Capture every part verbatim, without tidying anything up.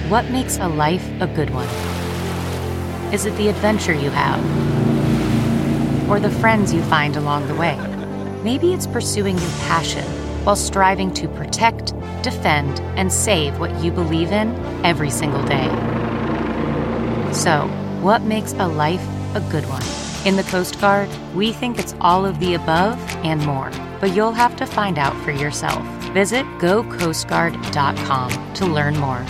What makes a life a good one? Is it the adventure you have? Or the friends you find along the way? Maybe it's pursuing your passion while striving to protect, defend, and save what you believe in every single day. So, what makes a life a good one? In the Coast Guard, we think it's all of the above and more, but you'll have to find out for yourself. Visit go coast guard dot com to learn more.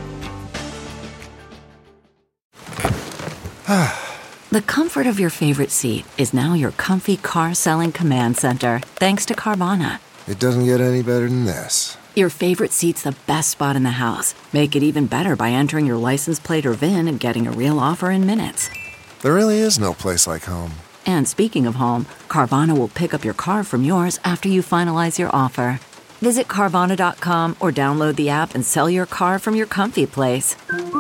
The comfort of your favorite seat is now your comfy car-selling command center, thanks to Carvana. It doesn't get any better than this. Your favorite seat's the best spot in the house. Make it even better by entering your license plate or V I N and getting a real offer in minutes. There really is no place like home. And speaking of home, Carvana will pick up your car from yours after you finalize your offer. Visit Carvana dot com or download the app and sell your car from your comfy place.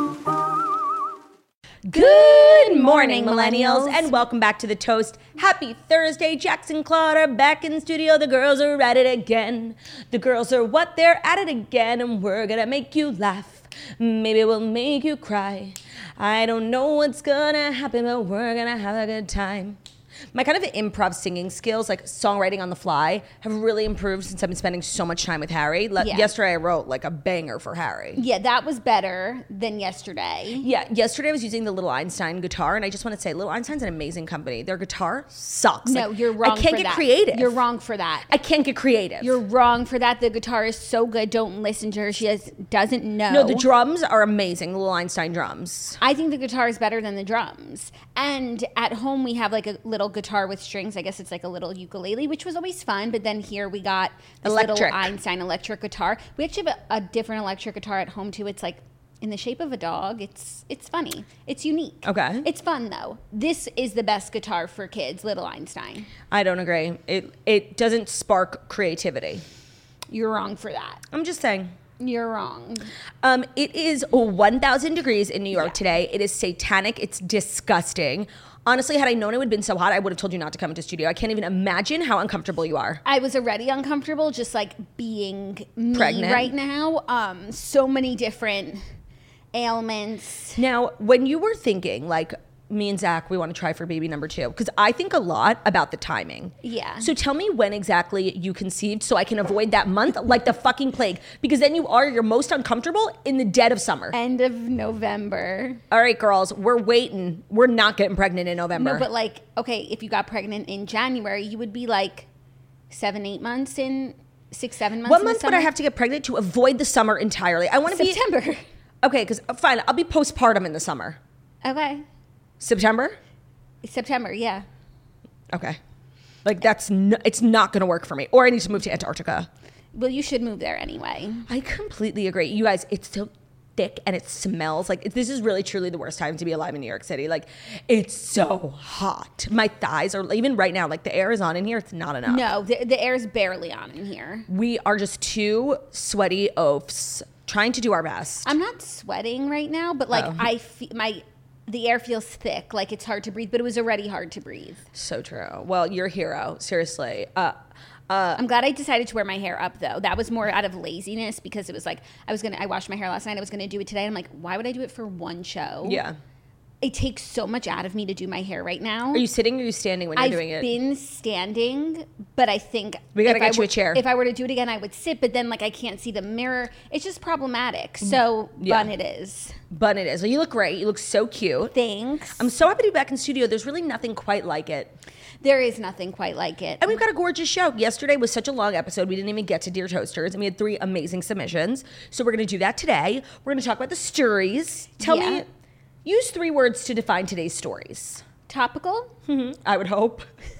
Good morning, millennials, and welcome back to The Toast. Happy Thursday. Jackson Claude are back in studio. The girls are at it again. The girls are what? They're at it again, and we're gonna make you laugh. Maybe we'll make you cry. I don't know what's gonna happen, but we're gonna have a good time. My kind of improv singing skills, like songwriting on the fly, have really improved since I've been spending so much time with Harry. Le- Yeah. Yesterday I wrote like a banger for Harry. Yeah, that was better than yesterday. Yeah, yesterday I was using the Little Einstein guitar, and I just want to say, Little Einstein's an amazing company. Their guitar sucks. No, Like, you're wrong I can't for get that. creative. You're wrong for that. I can't get creative. You're wrong for that. The guitar is so good. Don't listen to her. She has, doesn't know. No, the drums are amazing. The Little Einstein drums. I think the guitar is better than the drums. And at home we have like a little guitar with strings. I guess it's like a little ukulele, which was always fun. But then here we got this Electric. little Einstein electric guitar. We actually have a, a different electric guitar at home too. It's like in the shape of a dog. It's it's funny. It's unique. Okay. It's fun though. This is the best guitar for kids, Little Einstein. I don't agree. It it doesn't spark creativity. You're wrong for that. I'm just saying. You're wrong. Um, it is one thousand degrees in New York Yeah. today. It is satanic. It's disgusting. Honestly, had I known it would have been so hot, I would have told you not to come into studio. I can't even imagine how uncomfortable you are. I was already uncomfortable just like being me Pregnant. right now. Um, so many different ailments. Now, when you were thinking, like, me and Zach, we want to try for baby number two, because I think a lot about the timing. Yeah. So tell me when exactly you conceived so I can avoid that month like the fucking plague, because then you are your most uncomfortable in the dead of summer. End of November. All right, girls, we're waiting. We're not getting pregnant in November. No, but like, okay, if you got pregnant in January, you would be like seven, eight months in, six, seven months what in month the would I summer? have to get pregnant to avoid the summer entirely? I want to be September. Okay, because fine, I'll be postpartum in the summer. Okay. September? September, yeah. Okay. Like that's n- it's not going to work for me. Or I need to move to Antarctica. Well, you should move there anyway. I completely agree. You guys, it's so thick and it smells like this is really truly the worst time to be alive in New York City. Like it's so hot. My thighs are even right now, like the air is on in here. It's not enough. No, the, the air is barely on in here. We are just two sweaty oafs trying to do our best. I'm not sweating right now, but like Oh. I feel my the air feels thick, like it's hard to breathe, but it was already hard to breathe. So true. Well, you're a hero. Seriously. Uh, uh, I'm glad I decided to wear my hair up though. That was more out of laziness because it was like I was gonna I washed my hair last night. I was gonna do it today. And I'm like, why would I do it for one show? yeah. It takes so much out of me to do my hair right now. Are you sitting or are you standing when you're I've doing it? been standing, but I think We gotta if I get you were- a chair. If I were to do it again, I would sit, but then like I can't see the mirror. It's just problematic. So Yeah. fun it is. But it is. You look great. You look so cute. Thanks. I'm so happy to be back in studio. There's really nothing quite like it. There is nothing quite like it. And we've got a gorgeous show. Yesterday was such a long episode. We didn't even get to Dear Toasters. And we had three amazing submissions. So we're going to do that today. We're going to talk about the stories. Tell Yeah. me, use three words to define today's stories. Topical, Mm-hmm. I would hope.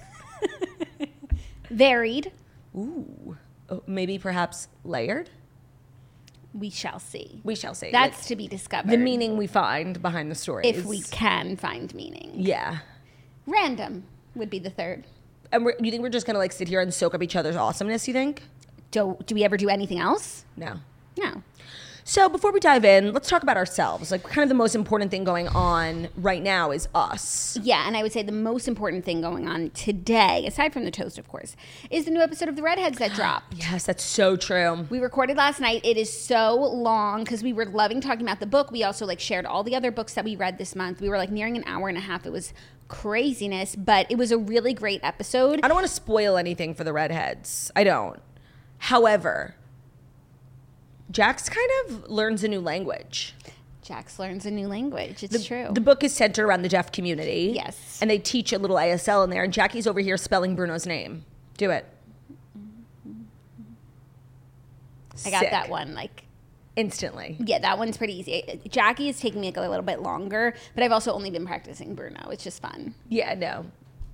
varied. Ooh. Oh, maybe perhaps layered? We shall see. We shall see. That's Like, to be discovered. the meaning we find behind the stories. if we can find meaning. Yeah. Random would be the third. And we're, you think we're just going to like sit here and soak up each other's awesomeness, you think? Do, do we ever do anything else? No. No. So before we dive in, let's talk about ourselves. Like, kind of the most important thing going on right now is us. Yeah, and I would say the most important thing going on today, aside from the toast, of course, is the new episode of The Redheads that dropped. Yes, that's so true. We recorded last night. It is so long because we were loving talking about the book. We also like shared all the other books that we read this month. We were like nearing an hour and a half. It was craziness, but it was a really great episode. I don't want to spoil anything for the Redheads. I don't. However, Jax kind of learns a new language. Jax learns a new language. It's The, true. the book is centered around the deaf community. Yes. And they teach a little A S L in there, and Jackie's over here spelling Bruno's name. Do it. I got Sick. that one. Like, Instantly. yeah, that one's pretty easy. Jackie is taking me like a little bit longer, but I've also only been practicing Bruno. It's just fun. Yeah, no.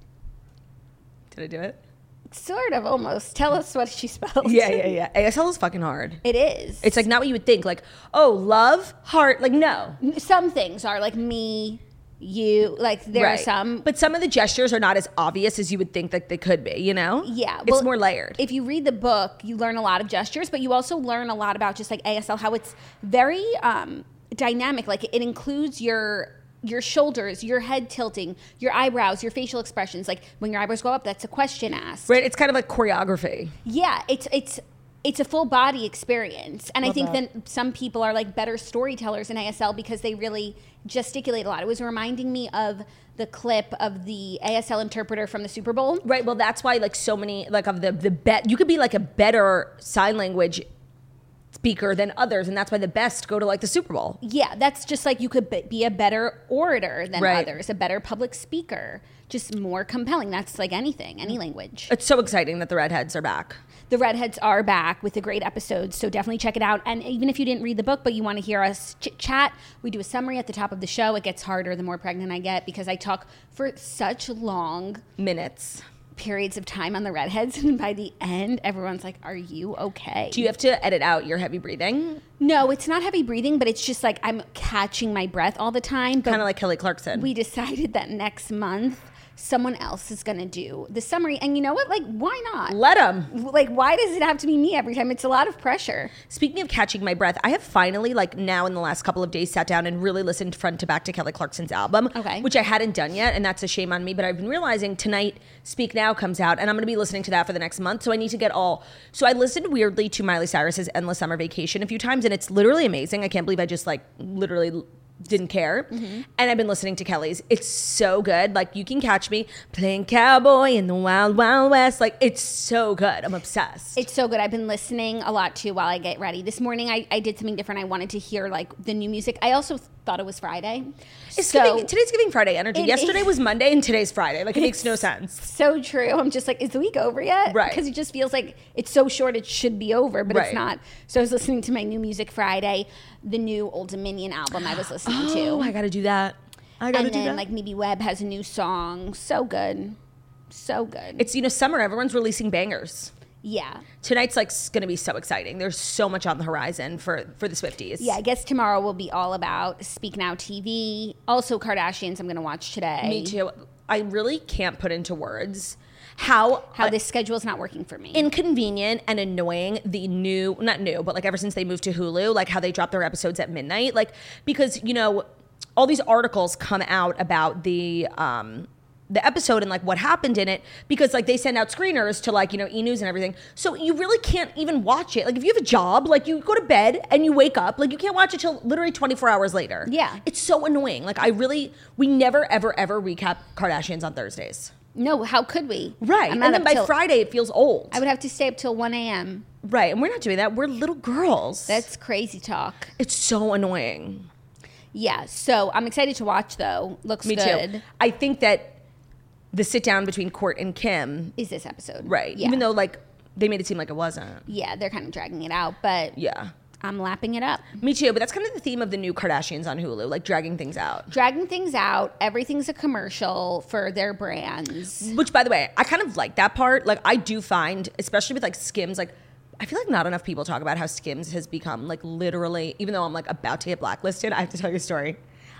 Did I do it? Sort of, almost. Tell us what she spells. Yeah, yeah, yeah. A S L is fucking hard. It is. It's like not what you would think. Like, oh, love, heart. Like, no. Some things are like me, you. Like there Right. are some. But some of the gestures are not as obvious as you would think that they could be, you know? Yeah, It's well, more layered. If you read the book, you learn a lot of gestures, but you also learn a lot about just like A S L, how it's very um, dynamic. Like it includes your your shoulders, your head tilting, your eyebrows, your facial expressions. Like when your eyebrows go up, that's a question asked. Right? It's kind of like choreography. Yeah, it's it's it's a full body experience. And I Love think that. that some people are like better storytellers in A S L because they really gesticulate a lot. It was reminding me of the clip of the A S L interpreter from the Super Bowl. Right. Well, that's why like so many like of the the bet you could be like a better sign language speaker than others, and that's why the best go to like the Super Bowl. Yeah, that's just like you could be- be a better orator than Right. others, a better public speaker, just more compelling. That's like anything, any language. It's so exciting that the Redheads are back. The Redheads are back with a great episode, so definitely check it out. And even if you didn't read the book, but you want to hear us chit chat, we do a summary at the top of the show. It gets harder the more pregnant I get because I talk for such long Minutes. periods of time on the Redheads, and by the end, everyone's like, "Are you okay?" Do you have to edit out your heavy breathing? No, it's not heavy breathing, but it's just like I'm catching my breath all the time. But Kind of like Kelly Clarkson. we decided that next month someone else is going to do the summary. And you know what? Like, why not? Let them. Like, why does it have to be me every time? It's a lot of pressure. Speaking of catching my breath, I have finally, like now in the last couple of days, sat down and really listened front to back to Kelly Clarkson's album, Okay. which I hadn't done yet, and that's a shame on me. But I've been realizing tonight, Speak Now comes out, and I'm going to be listening to that for the next month. So I need to get all. So I listened weirdly to Miley Cyrus's Endless Summer Vacation a few times, and it's literally amazing. I can't believe I just like literally didn't care. Mm-hmm. And I've been listening to Kelly's. It's so good. Like, you can catch me playing cowboy in the wild, wild west. Like, it's so good. I'm obsessed. It's so good. I've been listening a lot too while I get ready. This morning, I, I did something different. I wanted to hear like the new music. I also thought it was Friday. It's so, giving, today's giving Friday energy. It Yesterday is. was Monday and today's Friday. Like, it makes no sense. so true. I'm just like, is the week over yet? Right. Because it just feels like it's so short it should be over, but Right. it's not. So I was listening to my new music Friday, the new Old Dominion album I was listening to. Oh, I gotta do that. I gotta And do then that. like maybe Webb has a new song. So good. So good. It's, you know, summer. Everyone's releasing bangers. yeah. Tonight's like going to be so exciting. There's so much on the horizon for for the Swifties. Yeah, I guess tomorrow will be all about Speak Now T V. Also Kardashians I'm going to watch today. Me too. I really can't put into words how How uh, this schedule is not working for me. inconvenient and annoying the new, not new, but like ever since they moved to Hulu, like how they drop their episodes at midnight. Like, because, you know, all these articles come out about the, um, the episode and like what happened in it, because like they send out screeners to like, you know, E! News and everything. So you really can't even watch it. Like, if you have a job, like you go to bed and you wake up, like you can't watch it till literally twenty-four hours later. Yeah. It's so annoying. Like, I really, we never, ever, ever recap Kardashians on Thursdays. no, how could we? Right. I'm And not then up by till- Friday, it feels old. I would have to stay up till one a.m. Right. And we're not doing that. We're little girls. That's crazy talk. It's so annoying. Yeah, so I'm excited to watch though. Looks Me good. too. I think that the sit down between Court and Kim, Is this episode. right? Yeah. Even though like they made it seem like it wasn't. Yeah, they're kind of dragging it out, but Yeah. I'm lapping it up. Me too. But that's kind of the theme of the new Kardashians on Hulu, like dragging things out. Dragging things out. Everything's a commercial for their brands. Which, by the way, I kind of like that part. Like, I do find, especially with like Skims, like I feel like not enough people talk about how Skims has become like literally, even though I'm like about to get blacklisted, I have to tell you a story.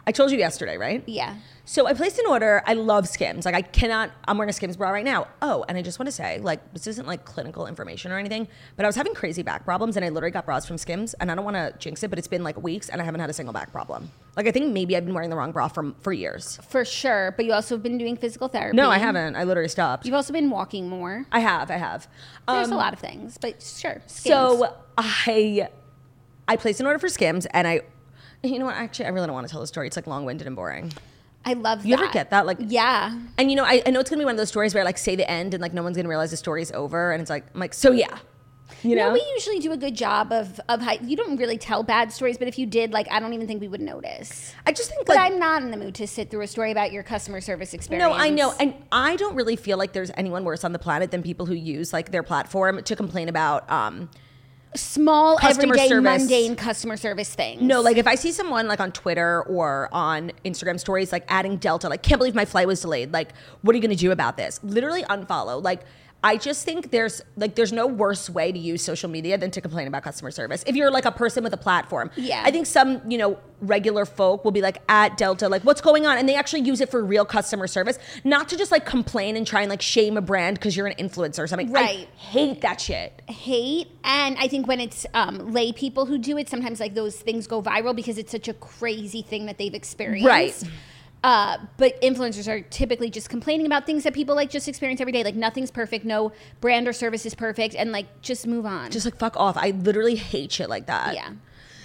I told you yesterday, right? Yeah. So I placed an order. I love Skims. Like I cannot, I'm wearing a Skims bra right now. Oh, and I just want to say, like, this isn't like clinical information or anything, but I was having crazy back problems and I literally got bras from Skims, and I don't want to jinx it, but it's been like weeks and I haven't had a single back problem. Like I think maybe I've been wearing the wrong bra for, for years. For sure. But you also have been doing physical therapy. No, I haven't. I literally stopped. You've also been walking more. I have, I have. There's Um, a lot of things, but sure. Skims. So I, I placed an order for Skims and I, you know what, actually I really don't want to tell the story. It's like long-winded and boring. I love You that. ever get that? Like, yeah. And you know, I, I know it's gonna be one of those stories where I like say the end and like no one's gonna realize the story's over, and it's like I'm like, so yeah, you know. No, we usually do a good job of of hi- you don't really tell bad stories, but if you did, like I don't even think we would notice. I just think But like I'm not in the mood to sit through a story about your customer service experience. no, I know, and I don't really feel like there's anyone worse on the planet than people who use like their platform to complain about. um small, Customer everyday, service. mundane customer service things. No, like if I see someone like on Twitter or on Instagram stories like adding Delta, like can't believe my flight was delayed. Like, what are you gonna do about this? Literally unfollow. Like, I just think there's like there's no worse way to use social media than to complain about customer service. If you're like a person with a platform. Yeah. I think some, you know, regular folk will be like at Delta, like what's going on? And they actually use it for real customer service, not to just like complain and try and like shame a brand because you're an influencer or something. Right. I hate that shit. hate, and I think when it's um, lay people who do it, sometimes like those things go viral because it's such a crazy thing that they've experienced. Right. Uh, but influencers are typically just complaining about things that people like just experience every day. Like nothing's perfect, no brand or service is perfect, and like just move on. Just like fuck off. I literally hate shit like that. yeah.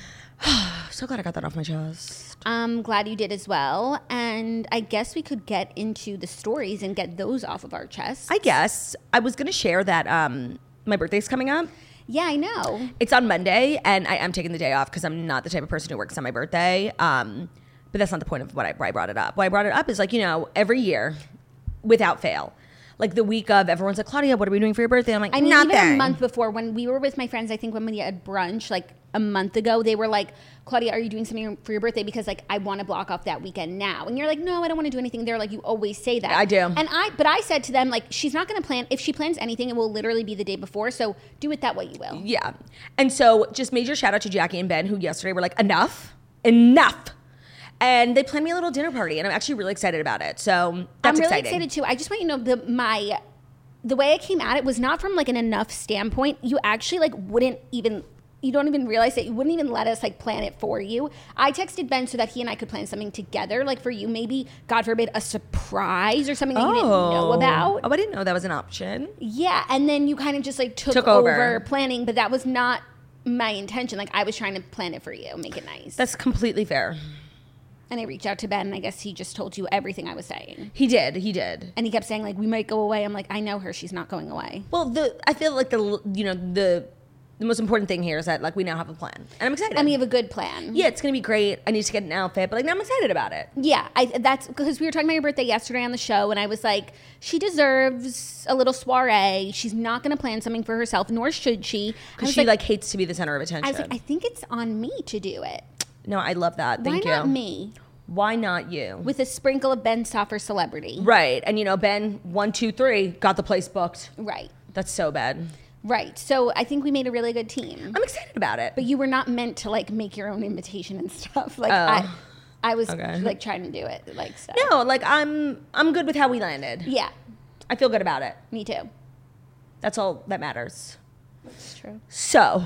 So glad I got that off my chest. I'm glad you did as well, and I guess we could get into the stories and get those off of our chest. I guess I was gonna share that um my birthday's coming up. yeah, I know. It's on Monday, and I am taking the day off because I'm not the type of person who works on my birthday. Um, but that's not the point of what I, why I brought it up. Why I brought it up is like, you know, every year, without fail, like the week of, everyone's like, Claudia, what are we doing for your birthday? I'm like, I mean, nothing. even a month before, when we were with my friends, I think when we had brunch, like a month ago, they were like, Claudia, are you doing something for your birthday? Because like, I want to block off that weekend now. And you're like, no, I don't want to do anything. They're like, you always say that. I do. And I, but I said to them, like, she's not going to plan. If she plans anything, it will literally be the day before. So do it that way you will. Yeah. And so just major shout out to Jackie and Ben, who yesterday were like, enough, enough. And they planned me a little dinner party, and I'm actually really excited about it. So that's I'm really exciting. excited too. I just want you to know the my the way I came at it was not from like an enough standpoint. You actually like wouldn't even you don't even realize that you wouldn't even let us like plan it for you. I texted Ben so that he and I could plan something together, like for you, maybe God forbid a surprise or something that you didn't know about. Oh, I didn't know that was an option. Yeah, and then you kind of just like took, Took over. over. planning, but that was not my intention. Like I was trying to plan it for you, make it nice. That's completely fair. And I reached out to Ben, and I guess he just told you everything I was saying. He did. He did. And he kept saying, like, we might go away. I'm like, I know her. She's not going away. Well, the I feel like the you know the the most important thing here is that like we now have a plan, and I'm excited. And we have a good plan. yeah, it's gonna be great. I need to get an outfit, but like now I'm excited about it. Yeah, I, that's because we were talking about your birthday yesterday on the show, and I was like, she deserves a little soiree. She's not going to plan something for herself, nor should she. I Because was she like, hates to be the center of attention. I was like, I think it's on me to do it. no, I love that. Thank Why you. not me? Why not you? With a sprinkle of Ben Stoffer celebrity. Right, and you know Ben, one, two, three, got the place booked. Right. That's so bad. Right. So I think we made a really good team. I'm excited about it. But you were not meant to like make your own invitation and stuff. Like Oh. I, I was Okay. like trying to do it. Like so. no, like I'm I'm good with how we landed. Yeah. I feel good about it. Me too. That's all that matters. That's true. So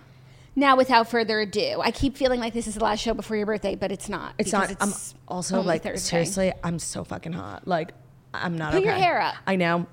Now, without further ado, I keep feeling like this is the last show before your birthday, but it's not. it's because not. I'm it's also only like Thursday. seriously, I'm so fucking hot. Like I'm not. Put okay. your hair up. I know.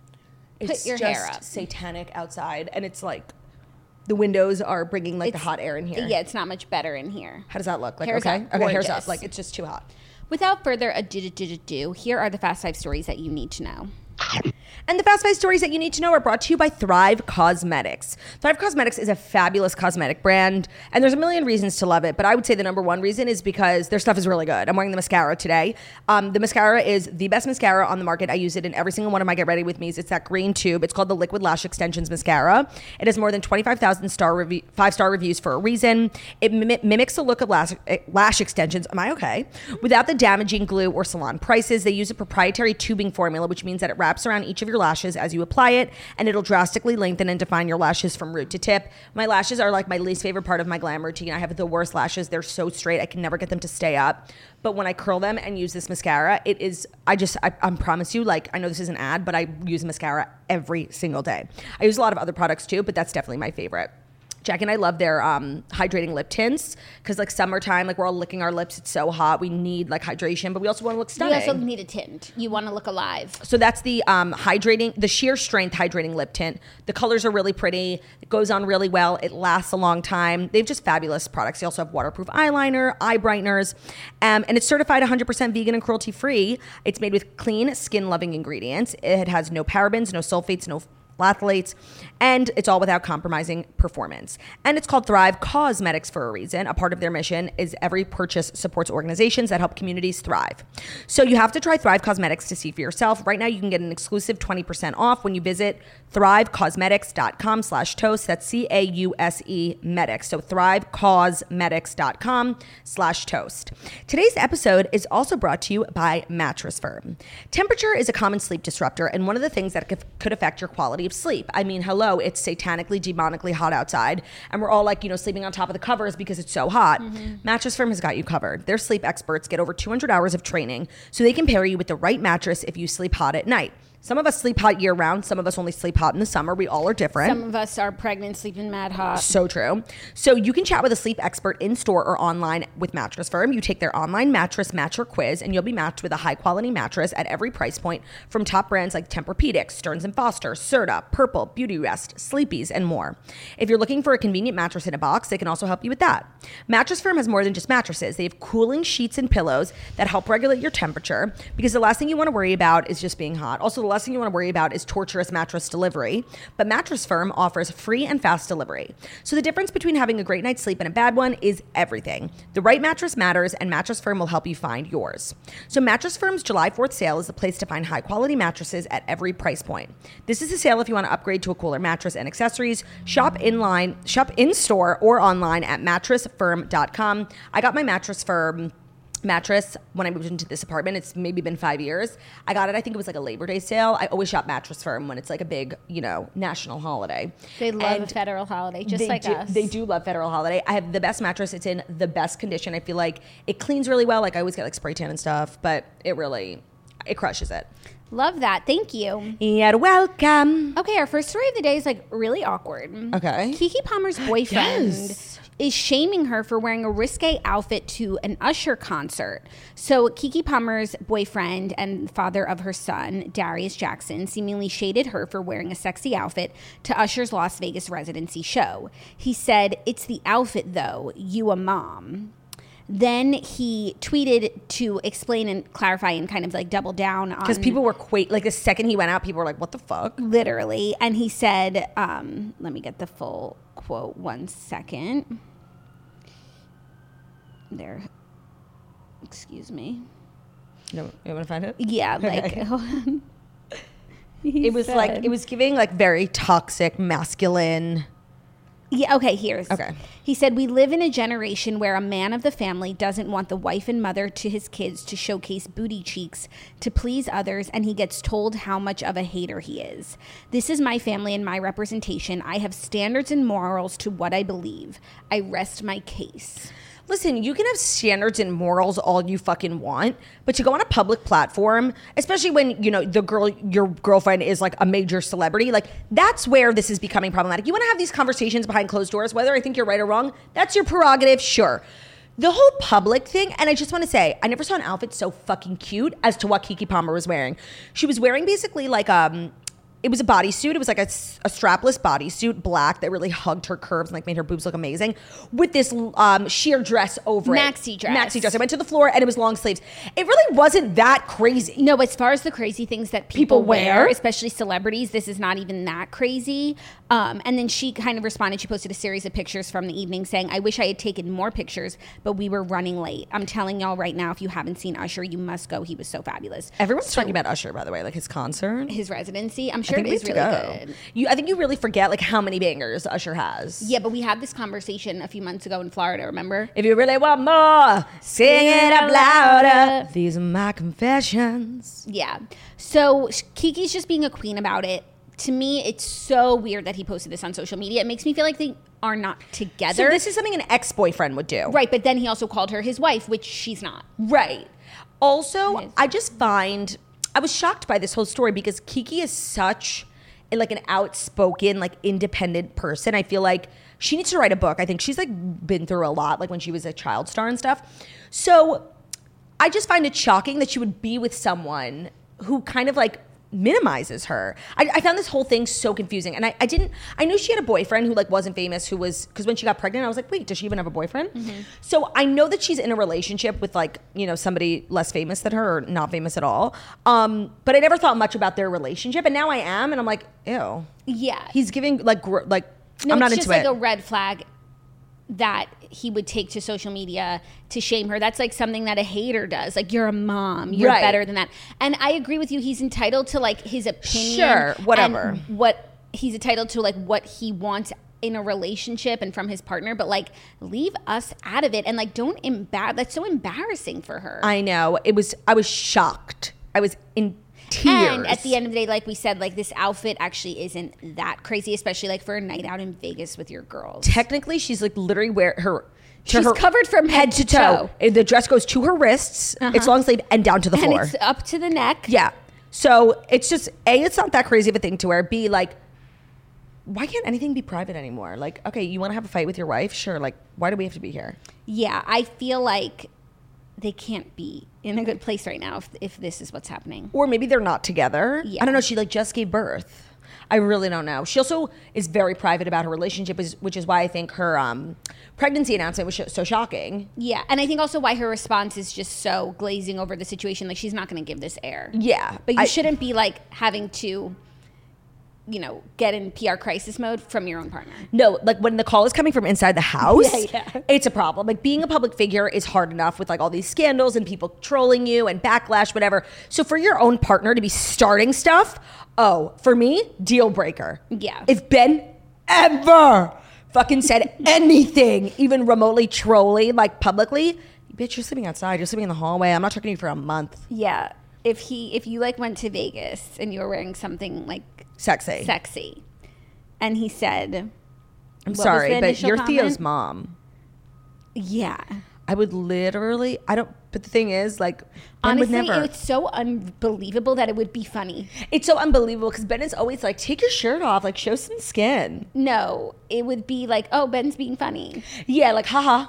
It's your just hair up. satanic outside, and it's like the windows are bringing like It's- the hot air in here. Yeah, it's not much better in here. How does that look? Like Hair's okay, up. okay, hair's Gorgeous. up. Like it's just too hot. Without further ado, here are the Fast Five stories that you need to know. And the Fast Five stories that you need to know are brought to you by Thrive Cosmetics. Thrive Cosmetics is a fabulous cosmetic brand, and there's a million reasons to love it, but I would say the number one reason is because their stuff is really good. I'm wearing the mascara today. Um, the mascara is the best mascara on the market. I use it in every single one of my Get Ready With Me's. It's that green tube. It's called the Liquid Lash Extensions Mascara. It has more than twenty-five thousand star review, five-star reviews for a reason. It mim- mimics the look of lash, lash extensions. Am I okay? Without the damaging glue or salon prices. They use a proprietary tubing formula, which means that it wraps around each of your lashes as you apply it, and it'll drastically lengthen and define your lashes from root to tip. My lashes are like my least favorite part of my glam routine. I have the worst lashes. They're so straight. I can never get them to stay up. But when I curl them and use this mascara, it is, I just, I, I promise you, like, I know this is an ad, but I use mascara every single day. I use a lot of other products too, but that's definitely my favorite. Jack and I love their um, hydrating lip tints because like summertime, like we're all licking our lips. It's so hot. We need like hydration, but we also want to look stunning. You also need a tint. You want to look alive. So that's the um, hydrating, the sheer strength hydrating lip tint. The colors are really pretty. It goes on really well. It lasts a long time. They have just fabulous products. They also have waterproof eyeliner, eye brighteners, um, and it's certified one hundred percent vegan and cruelty free. It's made with clean, skin loving ingredients. It has no parabens, no sulfates, no phthalates, and it's all without compromising performance. And it's called Thrive Cosmetics for a reason. A part of their mission is every purchase supports organizations that help communities thrive. So you have to try Thrive Cosmetics to see for yourself. Right now you can get an exclusive twenty percent off when you visit thrivecosmetics.com slash toast. That's C A U S E medics. So thrivecosmetics.com slash toast. Today's episode is also brought to you by Mattress Firm. Temperature is a common sleep disruptor and one of the things that could affect your quality of sleep. I mean, hello, it's satanically, demonically hot outside, and we're all like, you know, sleeping on top of the covers because it's so hot. Mm-hmm. Mattress Firm has got you covered. Their sleep experts get over two hundred hours of training, so they can pair you with the right mattress if you sleep hot at night. Some of us sleep hot year round. Some of us only sleep hot in the summer. We all are different. Some of us are pregnant, sleeping mad hot. So true. So you can chat with a sleep expert in store or online with Mattress Firm. You take their online mattress matcher quiz, and you'll be matched with a high quality mattress at every price point from top brands like Tempur-Pedic, Stearns and Foster, Serta, Purple, Beautyrest, Sleepy's, and more. If you're looking for a convenient mattress in a box, they can also help you with that. Mattress Firm has more than just mattresses. They have cooling sheets and pillows that help regulate your temperature, because the last thing you want to worry about is just being hot. Also, the last thing you want to worry about is torturous mattress delivery, but Mattress Firm offers free and fast delivery. So the difference between having a great night's sleep and a bad one is everything. The right mattress matters, and Mattress Firm will help you find yours. So Mattress Firm's July fourth sale is the place to find high quality mattresses at every price point. This is a sale if you want to upgrade to a cooler mattress and accessories. Shop in line, shop in store or online at mattress firm dot com. I got my Mattress Firm mattress when I moved into this apartment. It's maybe been five years. I got it, I think it was like a Labor Day sale. I always shop Mattress Firm when it's like a big, you know, national holiday. They love and a federal holiday, just they like do, us. They do love federal holiday. I have the best mattress. It's in the best condition. I feel like it cleans really well. Like I always get like spray tan and stuff, but it really, it crushes it. Love that. Thank you. You're welcome. Okay, our first story of the day is like really awkward. Okay. Keke Palmer's boyfriend Yes. is shaming her for wearing a risque outfit to an Usher concert. So Keke Palmer's boyfriend and father of her son, Darius Jackson, seemingly shaded her for wearing a sexy outfit to Usher's Las Vegas residency show. He said, "It's the outfit though, you a mom." Then he tweeted to explain and clarify and kind of like double down on, because people were quite like the second he went out, people were like, what the fuck? Literally. And he said, um, let me get the full quote one second. There. Excuse me. You, you want to find it? Yeah, like Okay. He It was said- like, it was giving like very toxic, masculine. Yeah, okay, here's. Okay. He said, "We live in a generation where a man of the family doesn't want the wife and mother to his kids to showcase booty cheeks to please others, and he gets told how much of a hater he is. This is my family and my representation. I have standards and morals to what I believe. I rest my case." Listen, you can have standards and morals all you fucking want, but to go on a public platform, especially when, you know, the girl, your girlfriend is like a major celebrity, like that's where this is becoming problematic. You want to have these conversations behind closed doors, whether I think you're right or wrong, that's your prerogative, sure. The whole public thing, and I just want to say, I never saw an outfit so fucking cute as to what Keke Palmer was wearing. She was wearing basically like, um, it was a bodysuit. It was like a, a strapless bodysuit, black, that really hugged her curves and like made her boobs look amazing, with this um, sheer dress over Maxi it. dress. Maxi dress. I went to the floor and it was long sleeves. It really wasn't that crazy. No, as far as the crazy things that people, People wear? wear, especially celebrities, this is not even that crazy. Um, and then she kind of responded. She posted a series of pictures from the evening saying, I wish I had taken more pictures, but we were running late. I'm telling y'all right now, if you haven't seen Usher, you must go. He was so fabulous. Everyone's So- talking about Usher, by the way, like his concert. His residency. I'm I sure think it we is have to really go. good. You, I think you really forget like how many bangers Usher has. Yeah, but we had this conversation a few months ago in Florida, remember? If you really want more, sing it up louder. These are my confessions. Yeah. So Kiki's just being a queen about it. To me, it's so weird that he posted this on social media. It makes me feel like they are not together. So this is something an ex-boyfriend would do. Right, but then he also called her his wife, which she's not. Right. Also, Yes. I just find I was shocked by this whole story because Kiki is such a, like an outspoken, like independent person. I feel like she needs to write a book. I think she's like been through a lot, like when she was a child star and stuff. So I just find it shocking that she would be with someone who kind of like minimizes her. I, I found this whole thing so confusing. And I, I didn't, I knew she had a boyfriend who like wasn't famous, who was, because when she got pregnant, I was like, wait, does she even have a boyfriend? Mm-hmm. So I know that she's in a relationship with like, you know, somebody less famous than her or not famous at all. Um, but I never thought much about their relationship. And now I am. And I'm like, ew. Yeah. He's giving like, gr- like, No, I'm not it's into just it. like a red flag that he would take to social media to shame her. That's like something that a hater does. Like, you're a mom. You're Right. better than that. And I agree with you. He's entitled to like his opinion. Sure, whatever. And what he's entitled to, like what he wants in a relationship and from his partner. But like, leave us out of it. And like, don't embarrass. That's so embarrassing for her. I know. It was, I was shocked. I was in tears. And at the end of the day, like we said, like this outfit actually isn't that crazy, especially like for a night out in Vegas with your girls. Technically, she's like literally wear her. to She's her covered from head to toe. The dress goes to her wrists. It's long sleeve and down to the And floor. it's up to the neck. Yeah. So it's just A, it's not that crazy of a thing to wear. B, like, why can't anything be private anymore? Like, okay, you want to have a fight with your wife? Sure. Like, why do we have to be here? Yeah, I feel like they can't be in a good place right now if, if this is what's happening. Or maybe they're not together. Yeah. I don't know. She like just gave birth. I really don't know. She also is very private about her relationship, which is- which is why I think her um, pregnancy announcement was sh- so shocking. Yeah, and I think also why her response is just so glazing over the situation. Like, she's not going to give this air. Yeah. But you I- shouldn't be like having to, you know, get in P R crisis mode from your own partner. No, like when the call is coming from inside the house, Yeah, yeah. it's a problem. Like being a public figure is hard enough with like all these scandals and people trolling you and backlash, whatever. So for your own partner to be starting stuff, oh, for me, deal breaker. Yeah. If Ben ever fucking said anything, even remotely trolly, like publicly, bitch, you're sleeping outside. You're sleeping in the hallway. I'm not talking to you for a month. Yeah. If he, if you like went to Vegas and you were wearing something like Sexy. sexy, and he said, I'm what was sorry, the but initial you're comment? Theo's mom. yeah. I would literally, I don't, but the thing is, like, Ben Honestly, would never. it's so unbelievable that it would be funny. It's so unbelievable because Ben is always like, take your shirt off, like, show some skin. No, it would be like, oh, Ben's being funny. Yeah, like, haha.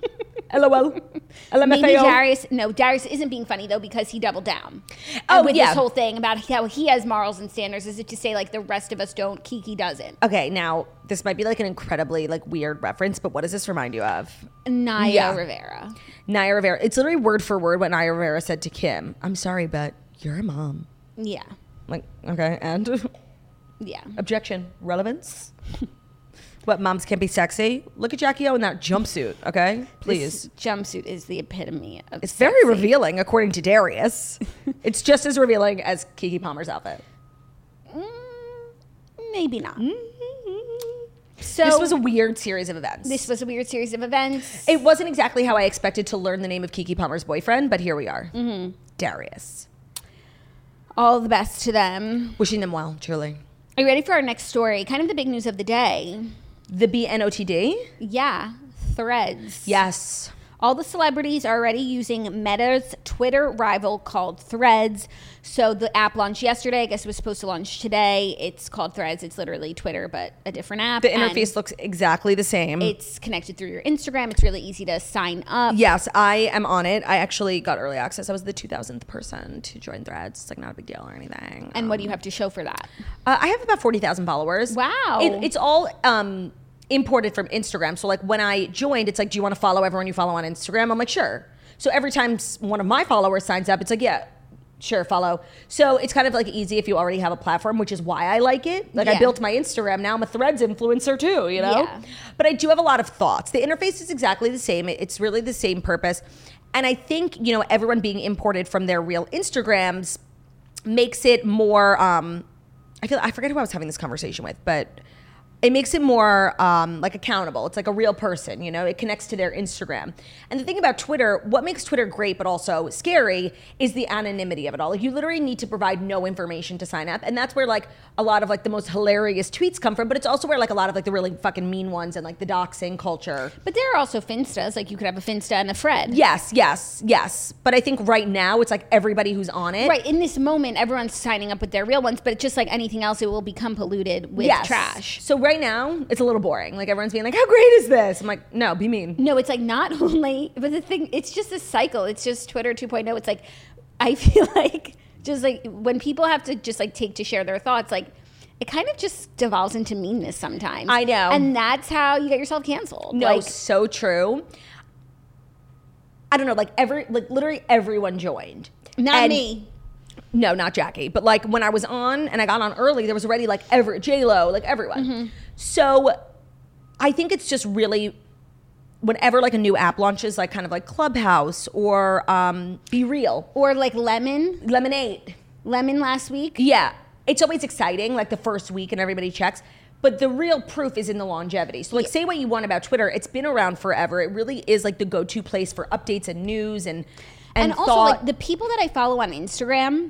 LOL. Maybe L M F A O. Darius, no, Darius isn't being funny though because he doubled down. Oh, And with yeah. this whole thing about how he has morals and standards, as if to say like the rest of us don't, Kiki doesn't. Okay, now, this might be like an incredibly, like, weird reference, but what does this remind you of? Naya Yeah. Rivera. Naya Rivera. It's literally word for word what Naya Rivera said to Kim. I'm sorry, but you're a mom. Yeah, Like, okay, and yeah. objection. Relevance? What, moms can't be sexy? Look at Jackie O in that jumpsuit, okay? Please. This jumpsuit is the epitome of. It's very sexy. revealing, according to Darius. It's just as revealing as Keke Palmer's outfit. Mm, maybe not. So This was a weird series of events. this was a weird series of events. It wasn't exactly how I expected to learn the name of Keke Palmer's boyfriend, but here we are. Mm-hmm. Darius. All the best to them. Wishing them well, truly. Are you ready for our next story? Kind of the big news of the day. The B N O T D? Yeah, Threads. Yes. All the celebrities are already using Meta's Twitter rival called Threads. So the app launched yesterday. I guess it was supposed to launch today. It's called Threads. It's literally Twitter, but a different app. The And interface looks exactly the same. it's connected through your Instagram. It's really easy to sign up. Yes, I am on it. I actually got early access. I was the two thousandth person to join Threads. It's like not a big deal or anything. And what do you have to show for that? Uh, I have about forty thousand followers. Wow. It, it's all um, imported from Instagram. So like when I joined, it's like, do you want to follow everyone you follow on Instagram? I'm like, sure. So every time s- one of my followers signs up, it's like, yeah, Sure, follow. So it's kind of like easy if you already have a platform, which is why I like it. Like Yeah. I built my Instagram. Now I'm a Threads influencer too, you know? Yeah. But I do have a lot of thoughts. The interface is exactly the same. It's really the same purpose. And I think, you know, everyone being imported from their real Instagrams makes it more, um, I feel, I forget who I was having this conversation with, but it makes it more um, like accountable. It's like a real person, you know, it connects to their Instagram. And the thing about Twitter, what makes Twitter great, but also scary is the anonymity of it all. Like you literally need to provide no information to sign up. And that's where like a lot of like the most hilarious tweets come from, but it's also where like a lot of like the really fucking mean ones and like the doxing culture. But there are also Finstas. Like you could have a Finsta and a Fred. Yes, yes, yes. But I think right now it's like everybody who's on it. Right. In this moment, everyone's signing up with their real ones, but it's just like anything else, it will become polluted with Yes. trash. So right now it's a little boring. Like everyone's being like, how great is this? I'm like, no, be mean. No, it's like not only, but the thing, it's just a cycle. It's just Twitter two point oh. It's like, I feel like just like when people have to just like take to share their thoughts, like it kind of just devolves into meanness sometimes. I know. And that's how you get yourself canceled. No, Like, so true. I don't know, like every, like literally everyone joined. not And- me. No, not Jackie. But like when I was on and I got on early, there was already like every J-Lo, like everyone. Mm-hmm. So I think it's just really whenever like a new app launches, like kind of like Clubhouse or um, Be Real, Or like Lemon. Lemonade. Lemon last week. Yeah, it's always exciting, like the first week and everybody checks. But the real proof is in the longevity. So like say what you want about Twitter, it's been around forever. It really is like the go-to place for updates and news and and, And, also, thought. like the people that I follow on Instagram,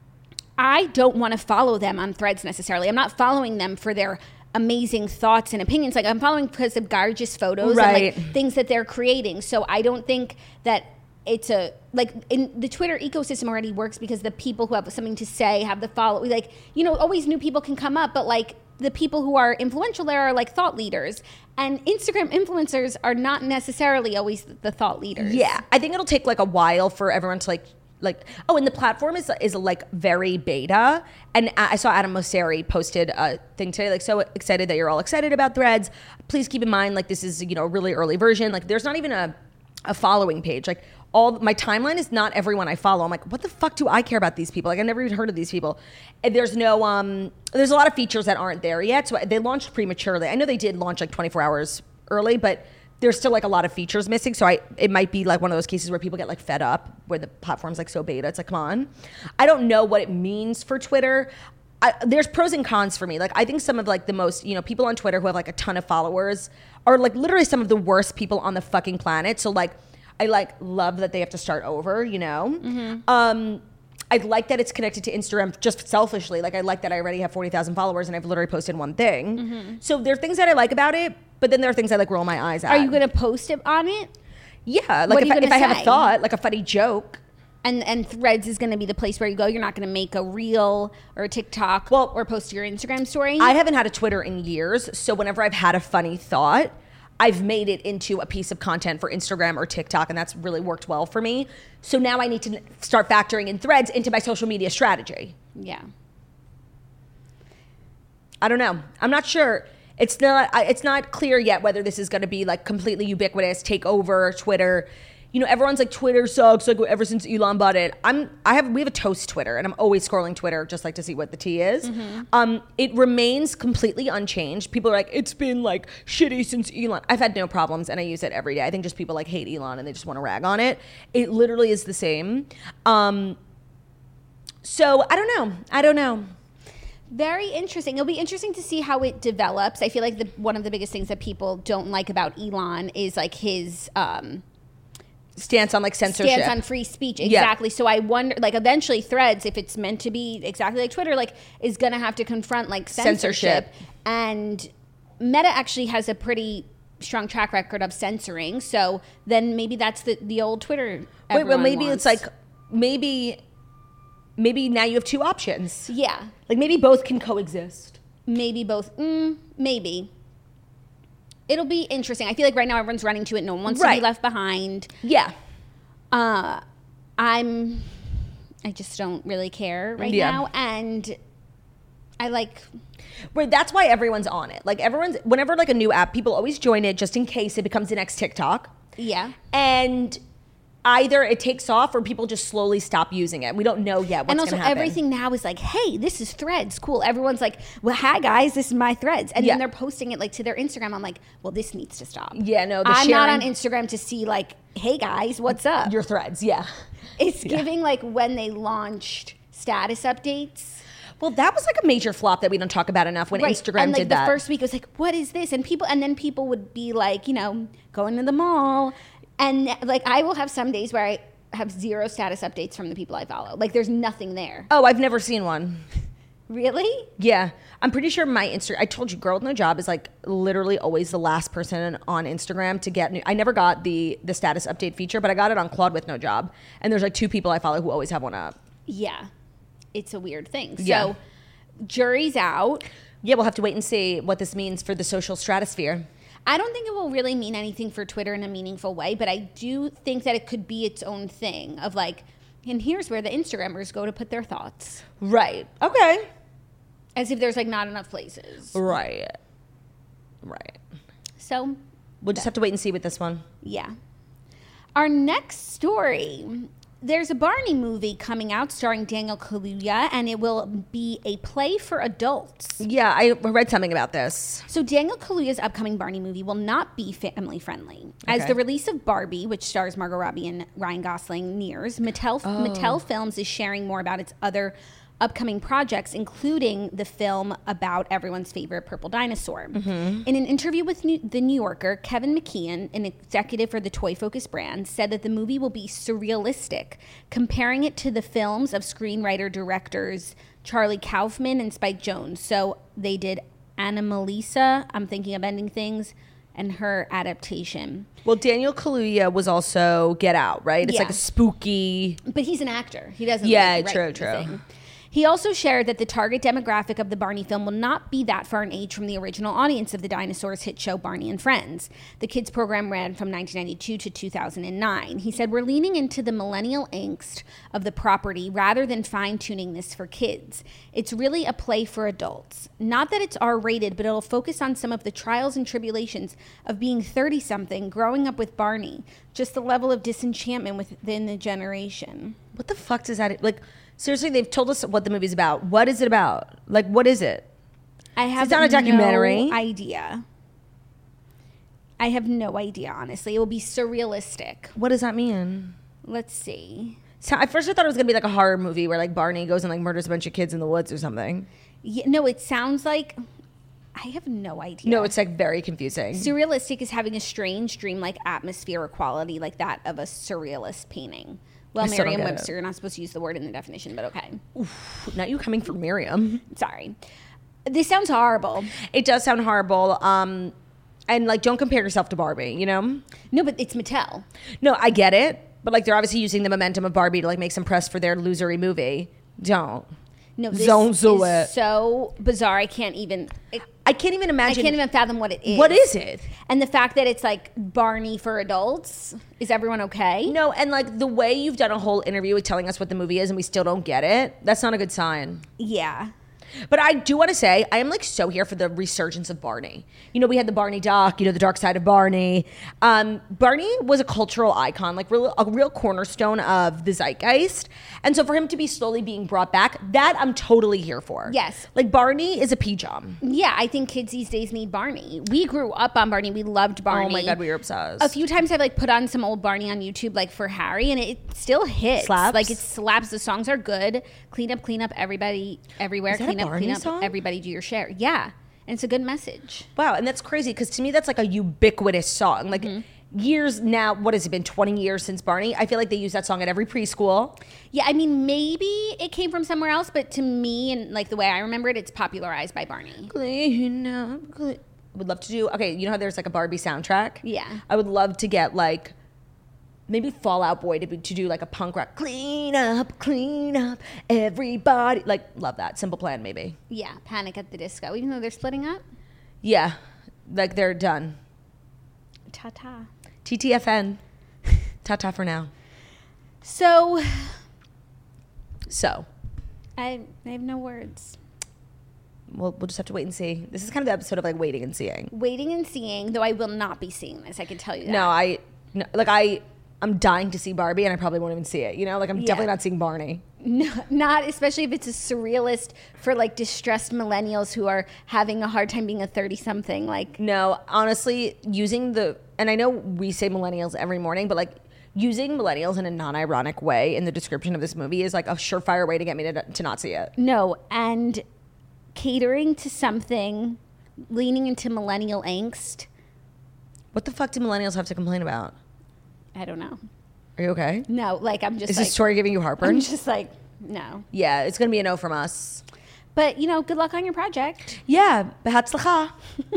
I don't want to follow them on Threads necessarily. I'm not following them for their amazing thoughts and opinions. Like I'm following because of gorgeous photos Right. and like things that they're creating. So I don't think that it's a like in the Twitter ecosystem already works because the people who have something to say have the follow. Like you know, always new people can come up, but like the people who are influential there are like thought leaders, and Instagram influencers are not necessarily always the thought leaders. Yeah, I think it'll take like a while for everyone to like like oh, and the platform is is like very beta. And I saw Adam Mosseri posted a thing today, like so excited that you're all excited about Threads. Please keep in mind like this is you know a really early version. Like there's not even a a following page. Like all my timeline is not everyone I follow. I'm like, what the fuck do I care about these people? Like I've never even heard of these people. And there's no um there's a lot of features that aren't there yet. So they launched prematurely. I know they did launch like twenty-four hours early, but there's still like a lot of features missing. So I it might be like one of those cases where people get like fed up where the platform's like so beta. It's like, come on. I don't know what it means for Twitter. I, there's pros and cons for me. Like I think some of like the most, you know, people on Twitter who have like a ton of followers are like literally some of the worst people on the fucking planet. So like I like love that they have to start over, you know? Mm-hmm. Um, I like that it's connected to Instagram just selfishly. Like I like that I already have forty thousand followers and I've literally posted one thing. Mm-hmm. So there are things that I like about it, but then there are things I like roll my eyes at. Are you going to post it on it? Yeah, What like are if, you I, if gonna I have a say? thought, like a funny joke. And and Threads is going to be the place where you go. You're not going to make a reel or a TikTok Well, or post to your Instagram story. I haven't had a Twitter in years, so whenever I've had a funny thought, I've made it into a piece of content for Instagram or TikTok, and that's really worked well for me. So now I need to start factoring in Threads into my social media strategy. yeah. I don't know. I'm not sure. It's not. I- It's not clear yet whether this is going to be like completely ubiquitous, take over Twitter. You know, everyone's like Twitter sucks. Like ever since Elon bought it, I'm. I have. We have a toast Twitter, and I'm always scrolling Twitter just like to see what the tea is. Mm-hmm. Um, it remains completely unchanged. People are like, it's been like shitty since Elon. I've had no problems, and I use it every day. I think just people like hate Elon and they just want to rag on it. It literally is the same. Um, so I don't know. I don't know. Very interesting. It'll be interesting to see how it develops. I feel like the, one of the biggest things that people don't like about Elon is like his um, Stance on like censorship. stance on free speech. Exactly. So I wonder, like, eventually Threads, if it's meant to be exactly like Twitter, like, is going to have to confront like censorship. Censorship. And Meta actually has a pretty strong track record of censoring. So then maybe that's the, the old Twitter. Wait, well, everyone maybe wants. it's like, maybe, maybe now you have two options. Yeah. Like maybe both can coexist. Maybe both. Mm, maybe. It'll be interesting. I feel like right now everyone's running to it. No one wants to Right. be left behind. Yeah. Uh, I'm, I just don't really care right Yeah. now. And I like, Right, that's why everyone's on it. Like everyone's, whenever like a new app, people always join it just in case it becomes the next TikTok. yeah. And either it takes off or people just slowly stop using it. We don't know yet what's And also going to happen. everything now is like, hey, this is Threads, cool. Everyone's like, well, hi guys, this is my Threads. And Yeah. then they're posting it like to their Instagram. I'm like, well, this needs to stop. Yeah, no, the I'm not on sharing- Instagram to see like, hey guys, what's up? Your Threads, yeah. It's giving like when they launched status updates. Well, that was like a major flop that we don't talk about enough when Right. Instagram and like did the that. first week it was like, what is this? And people and then people would be like, you know, going to the mall. And like I will have some days where I have zero status updates from the people I follow. Like there's nothing there. Oh, I've never seen one. Really? Yeah. I'm pretty sure my Instagram, I told you, Girl with No Job is like literally always the last person on Instagram to get new. I never got the the status update feature, but I got it on Claude with No Job. And there's like two people I follow who always have one up. Yeah. It's a weird thing. Yeah. So jury's out. Yeah, we'll have to wait and see what this means for the social stratosphere. I don't think it will really mean anything for Twitter in a meaningful way, but I do think that it could be its own thing of like, and here's where the Instagrammers go to put their thoughts. Right. Okay. As if there's like not enough places. Right. Right. So, We'll just have to wait and see with this one. yeah. Our next story. There's a Barney movie coming out starring Daniel Kaluuya, and it will be a play for adults. Yeah, I read something about this. So Daniel Kaluuya's upcoming Barney movie will not be family friendly. As Okay. the release of Barbie, which stars Margot Robbie and Ryan Gosling, nears, Mattel, Oh. Mattel Films is sharing more about its other upcoming projects, including the film about everyone's favorite purple dinosaur. Mm-hmm. In an interview with New- The New Yorker, Kevin McKeon, an executive for the Toy Focus brand, said that the movie will be surrealistic, comparing it to the films of screenwriter-directors Charlie Kaufman and Spike Jonze. So they did Anomalisa, I'm Thinking of Ending Things, and her adaptation. Well, Daniel Kaluuya was also Get Out, right? It's Yeah. like a spooky... But he's an actor. He doesn't Yeah, like, write true, the true. thing. He also shared that the target demographic of the Barney film will not be that far in age from the original audience of the dinosaurs hit show Barney and Friends. The kids program ran from nineteen ninety-two to two thousand nine. He said, we're leaning into the millennial angst of the property rather than fine-tuning this for kids. It's really a play for adults. Not that it's R-rated, but it'll focus on some of the trials and tribulations of being thirty-something, growing up with Barney, just the level of disenchantment within the generation. What the fuck does that... Like, seriously, they've told us what the movie's about. What is it about? Like, what is it? I have It's not a documentary. no idea. I have no idea, honestly. It will be surrealistic. What does that mean? Let's see. So at first I thought it was going to be like a horror movie where like Barney goes and like murders a bunch of kids in the woods or something. Yeah, no, it sounds like... I have no idea. No, it's like very confusing. Surrealistic is having a strange, dreamlike atmosphere or quality like that of a surrealist painting. Well, I still don't get Merriam-Webster, it. you're not supposed to use the word in the definition, but okay. Not you coming from Miriam. Sorry. This sounds horrible. It does sound horrible. Um, and like, don't compare yourself to Barbie, you know? No, but it's Mattel. No, I get it. But like, they're obviously using the momentum of Barbie to like make some press for their losery movie. Don't. No, this Don't do is it. so bizarre. I can't even... It, I can't even I imagine. can't even fathom what it is. What is it? And the fact that it's like Barney for adults. Is everyone okay? No, and like the way you've done a whole interview with telling us what the movie is and we still don't get it, that's not a good sign. Yeah. But I do want to say, I am like so here for the resurgence of Barney. You know, we had the Barney doc, you know, the dark side of Barney. Um, Barney was a cultural icon, like real, a real cornerstone of the zeitgeist. And so for him to be slowly being brought back, that I'm totally here for. Yes. Like Barney is a P-jam. Yeah, I think kids these days need Barney. We grew up on Barney. We loved Barney. Oh my God, we were obsessed. A few times I've like put on some old Barney on YouTube, like for Harry, and it still hits. Slaps? Like it slaps. The songs are good. Clean up, clean up, everybody, everywhere. Is that a Clean up, Barney clean up, song? everybody do your share. Yeah. And it's a good message. Wow, and that's crazy because to me that's like a ubiquitous song. Like Mm-hmm. years now, what has it been, twenty years since Barney? I feel like they use that song at every preschool. Yeah, I mean, maybe it came from somewhere else, but to me, and like the way I remember it, it's popularized by Barney. Clean up, clean. Would love to do, okay, you know how there's like a Barbie soundtrack? Yeah. I would love to get like, maybe Fall Out Boy to, be, to do like a punk rock, clean up, clean up, everybody. Like, love that. Simple Plan, maybe. Yeah, Panic at the Disco, even though they're splitting up. Yeah, like they're done. Ta-ta. T T F N. Ta-ta for now. So, So, I, I have no words. we'll, we'll just have to wait and see. This is kind of the episode of like waiting and seeing. Waiting and seeing, though I will not be seeing this, I can tell you that. No, I, no, like I, I'm dying to see Barbie, and I probably won't even see it. You know, like I'm Yeah. definitely not seeing Barney. No, not especially if it's a surrealist for like distressed millennials who are having a hard time being a thirty something. Like, No, honestly, using the, and I know we say millennials every morning, but like using millennials in a non-ironic way in the description of this movie is like a surefire way to get me to, to not see it. no, and catering to something, leaning into millennial angst. What the fuck do millennials have to complain about? I don't know. Are you okay? No, like I'm just Is like, this story giving you heartburn? I'm just like, no. Yeah, it's gonna be a no from us. But, you know, good luck on your project. Yeah, behatzlacha. Are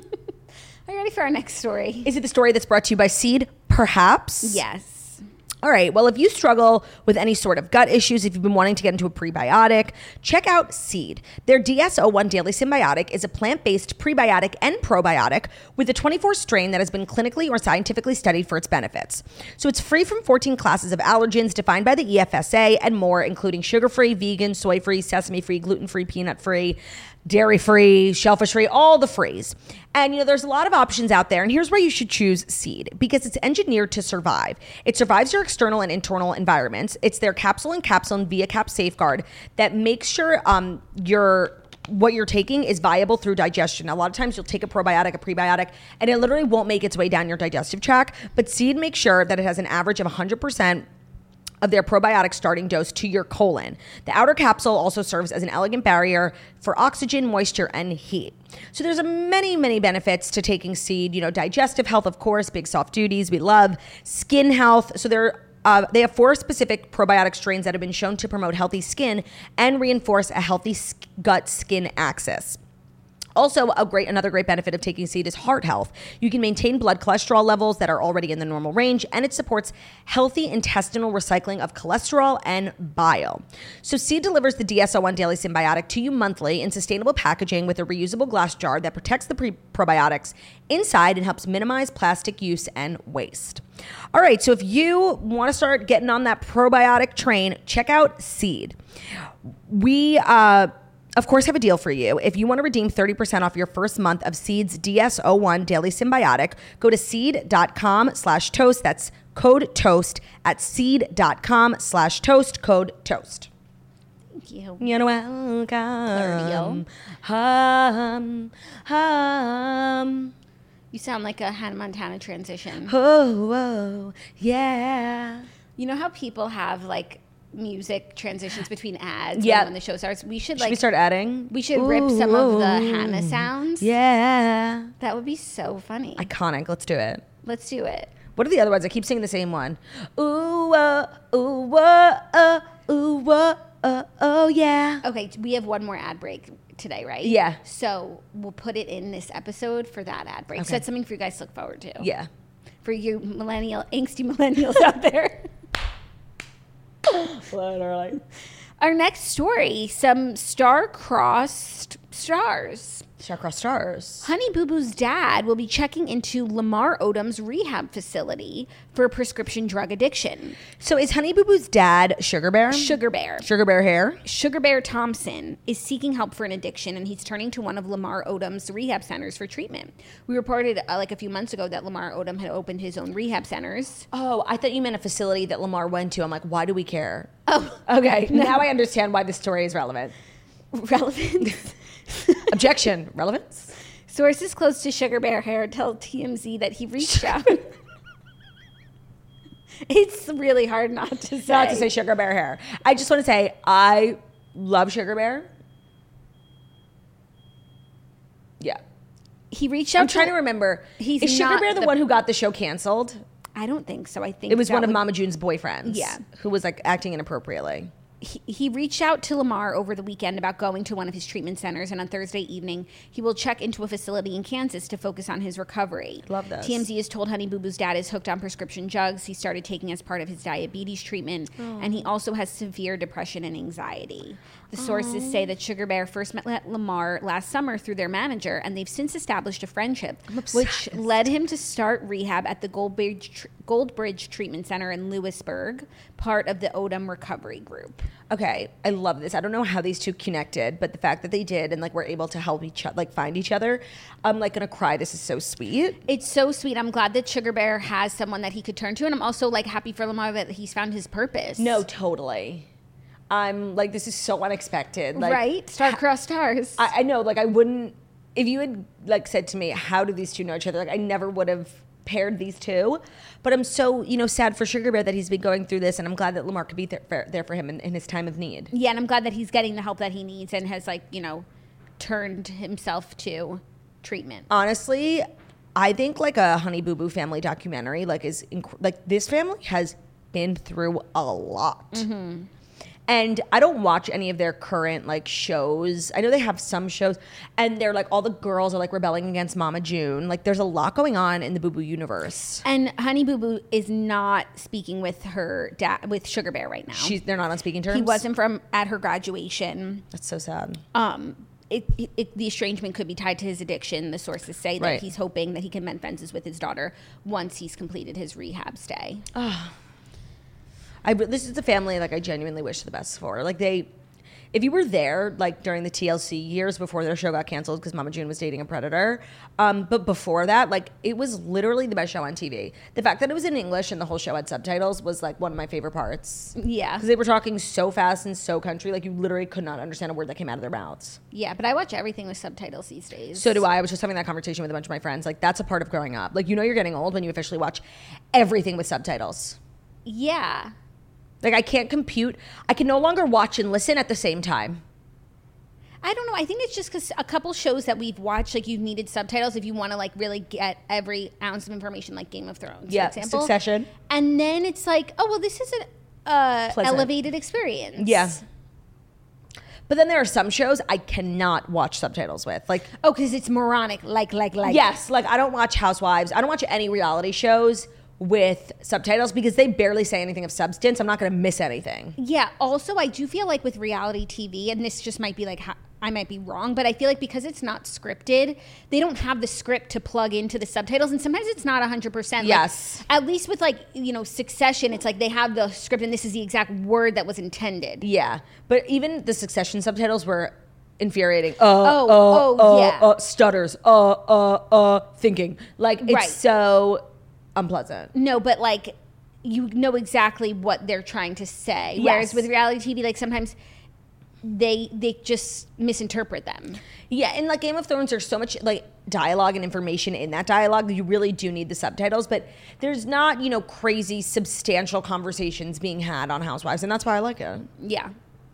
you ready for our next story? Is it the story that's brought to you by Seed? Perhaps. Yes. All right. Well, if you struggle with any sort of gut issues, if you've been wanting to get into a prebiotic, check out Seed. Their D S O one Daily Symbiotic is a plant-based prebiotic and probiotic with a twenty-four strain that has been clinically or scientifically studied for its benefits. So it's free from fourteen classes of allergens defined by the E F S A and more, including sugar-free, vegan, soy-free, sesame-free, gluten-free, peanut-free, dairy-free, shellfish-free, all the frees. And, you know, there's a lot of options out there. And here's why you should choose Seed, because it's engineered to survive. It survives your external and internal environments. It's their capsule and capsule and via cap safeguard that makes sure um, your what you're taking is viable through digestion. A lot of times you'll take a probiotic, a prebiotic, and it literally won't make its way down your digestive tract. But Seed makes sure that it has an average of one hundred percent of their probiotic starting dose to your colon. The outer capsule also serves as an elegant barrier for oxygen, moisture, and heat. So there's a many, many benefits to taking Seed. You know, digestive health, of course, big soft duties, we love. Skin health. So they're Uh, they have four specific probiotic strains that have been shown to promote healthy skin and reinforce a healthy sk- gut-skin axis. Also, a great another great benefit of taking Seed is heart health. You can maintain blood cholesterol levels that are already in the normal range, and it supports healthy intestinal recycling of cholesterol and bile. So Seed delivers the D S O one Daily Symbiotic to you monthly in sustainable packaging with a reusable glass jar that protects the pre- probiotics inside and helps minimize plastic use and waste. All right, so if you want to start getting on that probiotic train, check out Seed. We, uh, of course, have a deal for you. If you want to redeem thirty percent off your first month of Seed's D S O one Daily Symbiotic, go to seed.com slash toast. That's code toast at seed.com slash toast, code toast. Thank you. You're welcome. Claudio. Hum, hum. You sound like a Hannah Montana transition. Oh, oh, yeah. You know how people have like music transitions between ads Yeah. when the show starts? We should Should like we start adding? we should rip some of the Ooh. Hannah sounds. Yeah. That would be so funny. Iconic. Let's do it. Let's do it. What are the other ones? I keep singing the same one. Ooh, uh, ooh, uh, uh, ooh, uh, uh, oh, yeah. Okay, we have one more ad break today, right? Yeah. So we'll put it in this episode for that ad break. So Okay. that's something for you guys to look forward to. Yeah. For you millennial, angsty millennials out there. Literally. Our next story, some star-crossed stars. Star-crossed stars. Honey Boo Boo's dad will be checking into Lamar Odom's rehab facility for prescription drug addiction. So is Honey Boo Boo's dad Sugar Bear? Sugar Bear. Sugar Bear hair? Sugar Bear Thompson is seeking help for an addiction, and he's turning to one of Lamar Odom's rehab centers for treatment. We reported uh, like a few months ago that Lamar Odom had opened his own rehab centers. Oh, I thought you meant a facility that Lamar went to. I'm like, why do we care? Oh, Okay, now I understand why this story is relevant. relevant. Objection. Relevance? Sources close to Sugar Bear Hair tell T M Z that he reached out. It's really hard not to say. Not to say Sugar Bear hair. I just want to say I love Sugar Bear. Yeah. He reached out. I'm trying to remember. He's is Sugar not Bear the, the- one who got the show canceled? I don't think so. I think It was that one of would- Mama June's boyfriends. Yeah. Who was like acting inappropriately. He, he reached out to Lamar over the weekend about going to one of his treatment centers, and on Thursday evening, he will check into a facility in Kansas to focus on his recovery. Love this. T M Z is told Honey Boo Boo's dad is hooked on prescription drugs he started taking as part of his diabetes treatment, and he also has severe depression and anxiety. The sources say that Sugar Bear first met Lamar last summer through their manager, and they've since established a friendship, which led him to start rehab at the Goldbridge, Goldbridge Treatment Center in Lewisburg, part of the Odom Recovery Group. Okay, I love this. I don't know how these two connected, but the fact that they did and like were able to help each other, like find each other, I'm like gonna cry. This is so sweet. It's so sweet. I'm glad that Sugar Bear has someone that he could turn to, and I'm also like happy for Lamar that he's found his purpose. No, totally. I'm like, this is so unexpected. Like, right? Star-crossed stars. I, I know, like I wouldn't, if you had like said to me, how do these two know each other? Like I never would have paired these two, but I'm so, you know, sad for Sugar Bear that he's been going through this, and I'm glad that Lamar could be there for, there for him in, in his time of need. Yeah, and I'm glad that he's getting the help that he needs and has like, you know, turned himself to treatment. Honestly, I think like a Honey Boo Boo family documentary, like is inc- like this family has been through a lot. Mm-hmm. And I don't watch any of their current like shows. I know they have some shows, and they're like all the girls are like rebelling against Mama June. Like there's a lot going on in the Boo Boo universe. And Honey Boo Boo is not speaking with her dad, with Sugar Bear right now. She's they're not on speaking terms. He wasn't from at her graduation. That's so sad. Um, it, it, it the estrangement could be tied to his addiction. The sources say that Right. he's hoping that he can mend fences with his daughter once he's completed his rehab stay. I this is the family like I genuinely wish the best for. Like they, if you were there like during the T L C years before their show got canceled because Mama June was dating a predator, um, but before that, like it was literally the best show on T V. The fact that it was in English and the whole show had subtitles was like one of my favorite parts. Yeah, because they were talking so fast and so country, like you literally could not understand a word that came out of their mouths. yeah. But I watch everything with subtitles these days. So do I. I was just having that conversation with a bunch of my friends. Like that's a part of growing up. Like you know you're getting old when you officially watch everything with subtitles. Yeah. Like I can't compute. I can no longer watch and listen at the same time. I don't know. I think it's just because a couple shows that we've watched, like you've needed subtitles if you want to like really get every ounce of information, like Game of Thrones, Yeah, for example. Succession. And then it's like, oh well, this is an uh, Pleasant. elevated experience. Yeah. But then there are some shows I cannot watch subtitles with. Like, Oh, because it's moronic, like like like. yes, like I don't watch Housewives. I don't watch any reality shows with subtitles because they barely say anything of substance. I'm not going to miss anything. Yeah. Also, I do feel like with reality T V, and this just might be like how, I might be wrong, but I feel like because it's not scripted, they don't have the script to plug into the subtitles, and sometimes it's not one hundred percent. Yes. Like, at least with like you know Succession, it's like they have the script, and this is the exact word that was intended. Yeah. But even the Succession subtitles were infuriating. Uh, Oh, uh, oh, uh, yeah. Uh, stutters. Uh, uh, uh, thinking. Like, it's Right. so unpleasant. No, but like you know exactly what they're trying to say. Yes. Whereas with reality T V, like sometimes they they just misinterpret them. Yeah, in like Game of Thrones, there's so much like dialogue and information in that dialogue that you really do need the subtitles, but there's not, you know, crazy substantial conversations being had on Housewives, and that's why I like it. Yeah.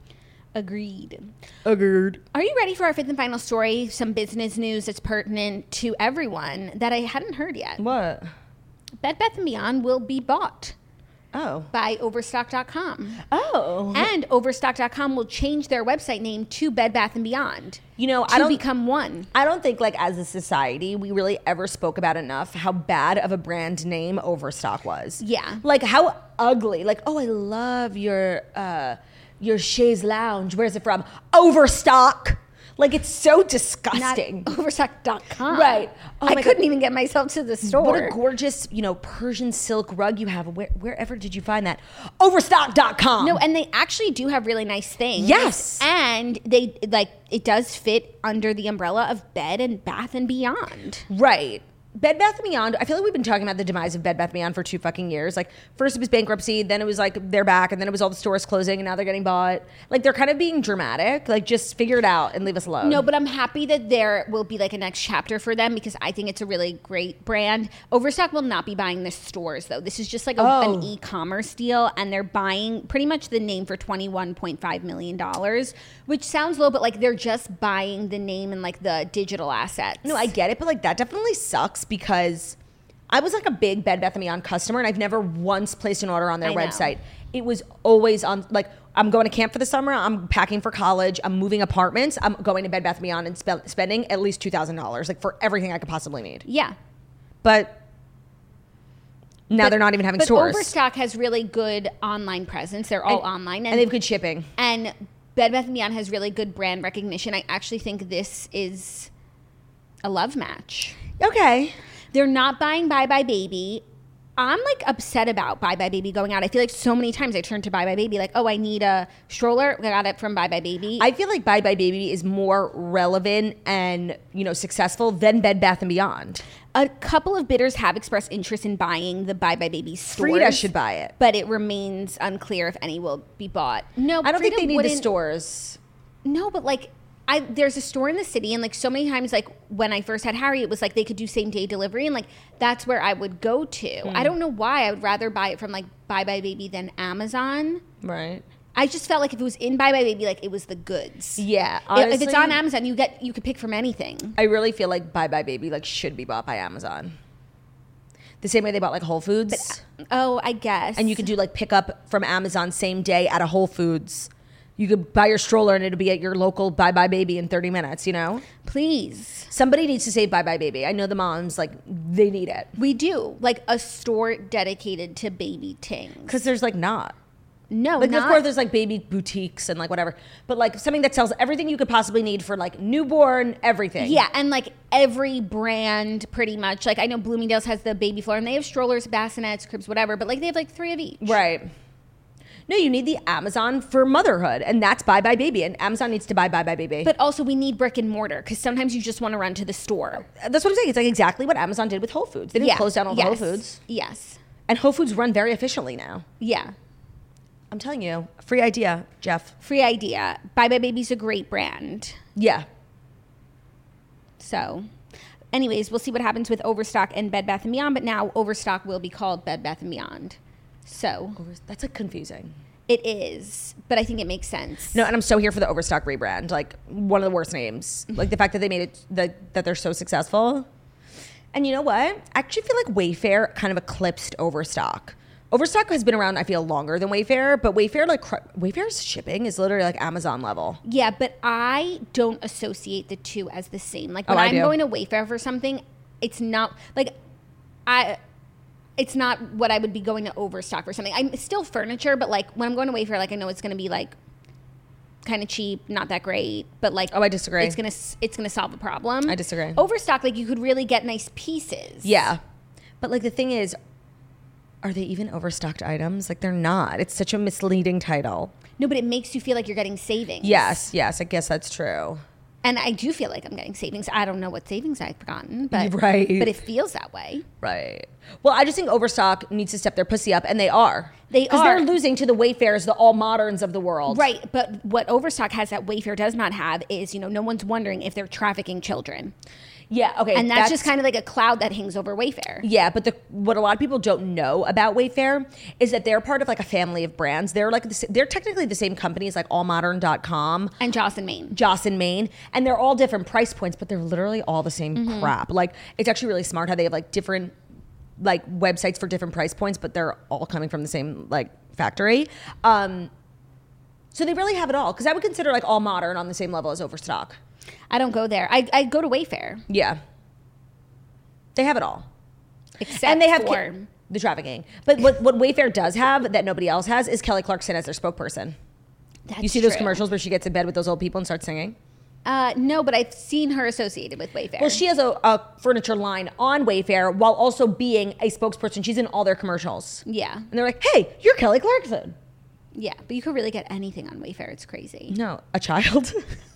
Agreed. Agreed. Are you ready for our fifth and final story? Some business news that's pertinent to everyone that I hadn't heard yet. What? Bed Bath and Beyond will be bought Oh. by Overstock dot com. Oh. And Overstock dot com will change their website name to Bed Bath and Beyond. You know, to I don't become one. I don't think like as a society we really ever spoke about enough how bad of a brand name Overstock was. Yeah. Like how ugly. Like, oh, I love your uh your chaise lounge. Where's it from? Overstock. Like it's so Not disgusting. Overstock dot com. Right. Oh I my couldn't God. even get myself to the store. What a gorgeous, you know, Persian silk rug you have. Where, wherever did you find that? Overstock dot com. No, and they actually do have really nice things. Yes. And they like it does fit under the umbrella of Bed and Bath and Beyond. Right. Bed Bath and Beyond, I feel like we've been talking about the demise of Bed Bath and Beyond for two fucking years. Like, first it was bankruptcy, then it was like they're back, and then it was all the stores closing, and now they're getting bought. Like, they're kind of being dramatic. Like, just figure it out and leave us alone. No, but I'm happy that there will be like a next chapter for them because I think it's a really great brand. Overstock will not be buying the stores though. This is just like a, Oh. an e-commerce deal, and they're buying pretty much the name for twenty-one point five million dollars, which sounds low, but like they're just buying the name and like the digital assets. No, I get it, but like that definitely sucks because I was like a big Bed Bath and Beyond customer, and I've never once placed an order on their I know. website. It was always on, like, I'm going to camp for the summer, I'm packing for college, I'm moving apartments, I'm going to Bed Bath and Beyond and spe- spending at least two thousand dollars, like, for everything I could possibly need. Yeah. But now But- they're not even having but stores. Overstock has really good online presence. They're all And- online. And they have good shipping. And Bed Bath and Beyond has really good brand recognition. I actually think this is a love match. Okay. They're not buying Bye Bye Baby. I'm like upset about Bye Bye Baby going out. I feel like so many times I turn to Bye Bye Baby like, oh, I need a stroller. I got it from Bye Bye Baby. I feel like Bye Bye Baby is more relevant and, you know, successful than Bed Bath and Beyond. A couple of bidders have expressed interest in buying the Bye Bye Baby stores. Frida should buy it. But it remains unclear if any will be bought. No, I don't Frida think they need the wouldn't- stores. No, but like, I there's a store in the city, and like so many times, like when I first had Harry, it was like they could do same day delivery, and like that's where I would go to. Mm. I don't know why I would rather buy it from like Bye Bye Baby than Amazon. Right. I just felt like if it was in Bye Bye Baby, like it was the goods. Yeah. If- if it's honestly, on Amazon, you get you could pick from anything. I really feel like Bye Bye Baby like should be bought by Amazon. The same way they bought like Whole Foods. Oh, I guess. And you could do like pick up from Amazon same day at a Whole Foods. You could buy your stroller and it'll be at your local Bye Bye Baby in thirty minutes, you know? Please. Somebody needs to save Bye Bye Baby. I know the moms, like, they need it. We do. Like a store dedicated to baby things. Because there's like not. No, Like, not. of course, there's like baby boutiques and like whatever. But like something that sells everything you could possibly need for like newborn, everything. Yeah, and like every brand pretty much. Like I know Bloomingdale's has the baby floor and they have strollers, bassinets, cribs, whatever, but like they have like three of each. Right. No, you need the Amazon for motherhood, and that's Bye Bye Baby, and Amazon needs to buy Bye Bye Baby. But also we need brick and mortar because sometimes you just want to run to the store. That's what I'm saying. It's like exactly what Amazon did with Whole Foods. They didn't Yeah. close down all the Yes. Whole Foods. Yes. And Whole Foods run very efficiently now. Yeah. I'm telling you, free idea, Jeff. Free idea. Bye Bye Baby's a great brand. Yeah. So, anyways, we'll see what happens with Overstock and Bed Bath and Beyond. But now Overstock will be called Bed Bath and Beyond. So That's like confusing. it is, but I think it makes sense. No, and I'm so here for the Overstock rebrand. Like one of the worst names. Like the fact that they made it that that they're so successful. And you know what? I actually feel like Wayfair kind of eclipsed Overstock. Overstock has been around, I feel, longer than Wayfair, but Wayfair like cr- Wayfair's shipping is literally like Amazon level. Yeah, but I don't associate the two as the same. Like Oh, when I I'm do. going to Wayfair for something, it's not like I. It's not what I would be going to Overstock for something. I'm still furniture, but like when I'm going to Wayfair, like I know it's going to be like kind of cheap, not that great, but like Oh, I disagree. It's gonna s- it's gonna solve a problem. I disagree. Overstock, like you could really get nice pieces. Yeah. But like the thing is, are they even overstocked items? Like they're not. It's such a misleading title. No, but it makes you feel like you're getting savings. Yes, yes, I guess that's true. And I do feel like I'm getting savings. I don't know what savings I've gotten, but Right. but it feels that way. Right. Well, I just think Overstock needs to step their pussy up, and they are. They Because are. they're losing to the Wayfairs, the all moderns of the world. Right, but what Overstock has that Wayfair does not have is, you know, no one's wondering if they're trafficking children. Yeah, okay. And that's, just kind of like a cloud that hangs over Wayfair. Yeah, but the, what a lot of people don't know about Wayfair is that they're part of like a family of brands. They're like the, s- they're technically the same companies like all modern dot com, And Joss and Maine. Joss and Maine, and they're all different price points, but they're literally all the same Mm-hmm. crap. Like it's actually really smart how they have like different like websites for different price points, but they're all coming from the same like factory. Um, so they really have it all because I would consider like all modern on the same level as Overstock. I don't go there. I, I go to Wayfair. Yeah, they have it all. Except And they have for... Ke- the trafficking. But what, what Wayfair does have that nobody else has is Kelly Clarkson as their spokesperson. That's You see those true. commercials where she gets in bed with those old people and starts singing? Uh, no, but I've seen her associated with Wayfair. Well, she has a, a furniture line on Wayfair while also being a spokesperson. She's in all their commercials. Yeah. And they're like, hey, you're Kelly Clarkson. Yeah, but you could really get anything on Wayfair. It's crazy. No, a child?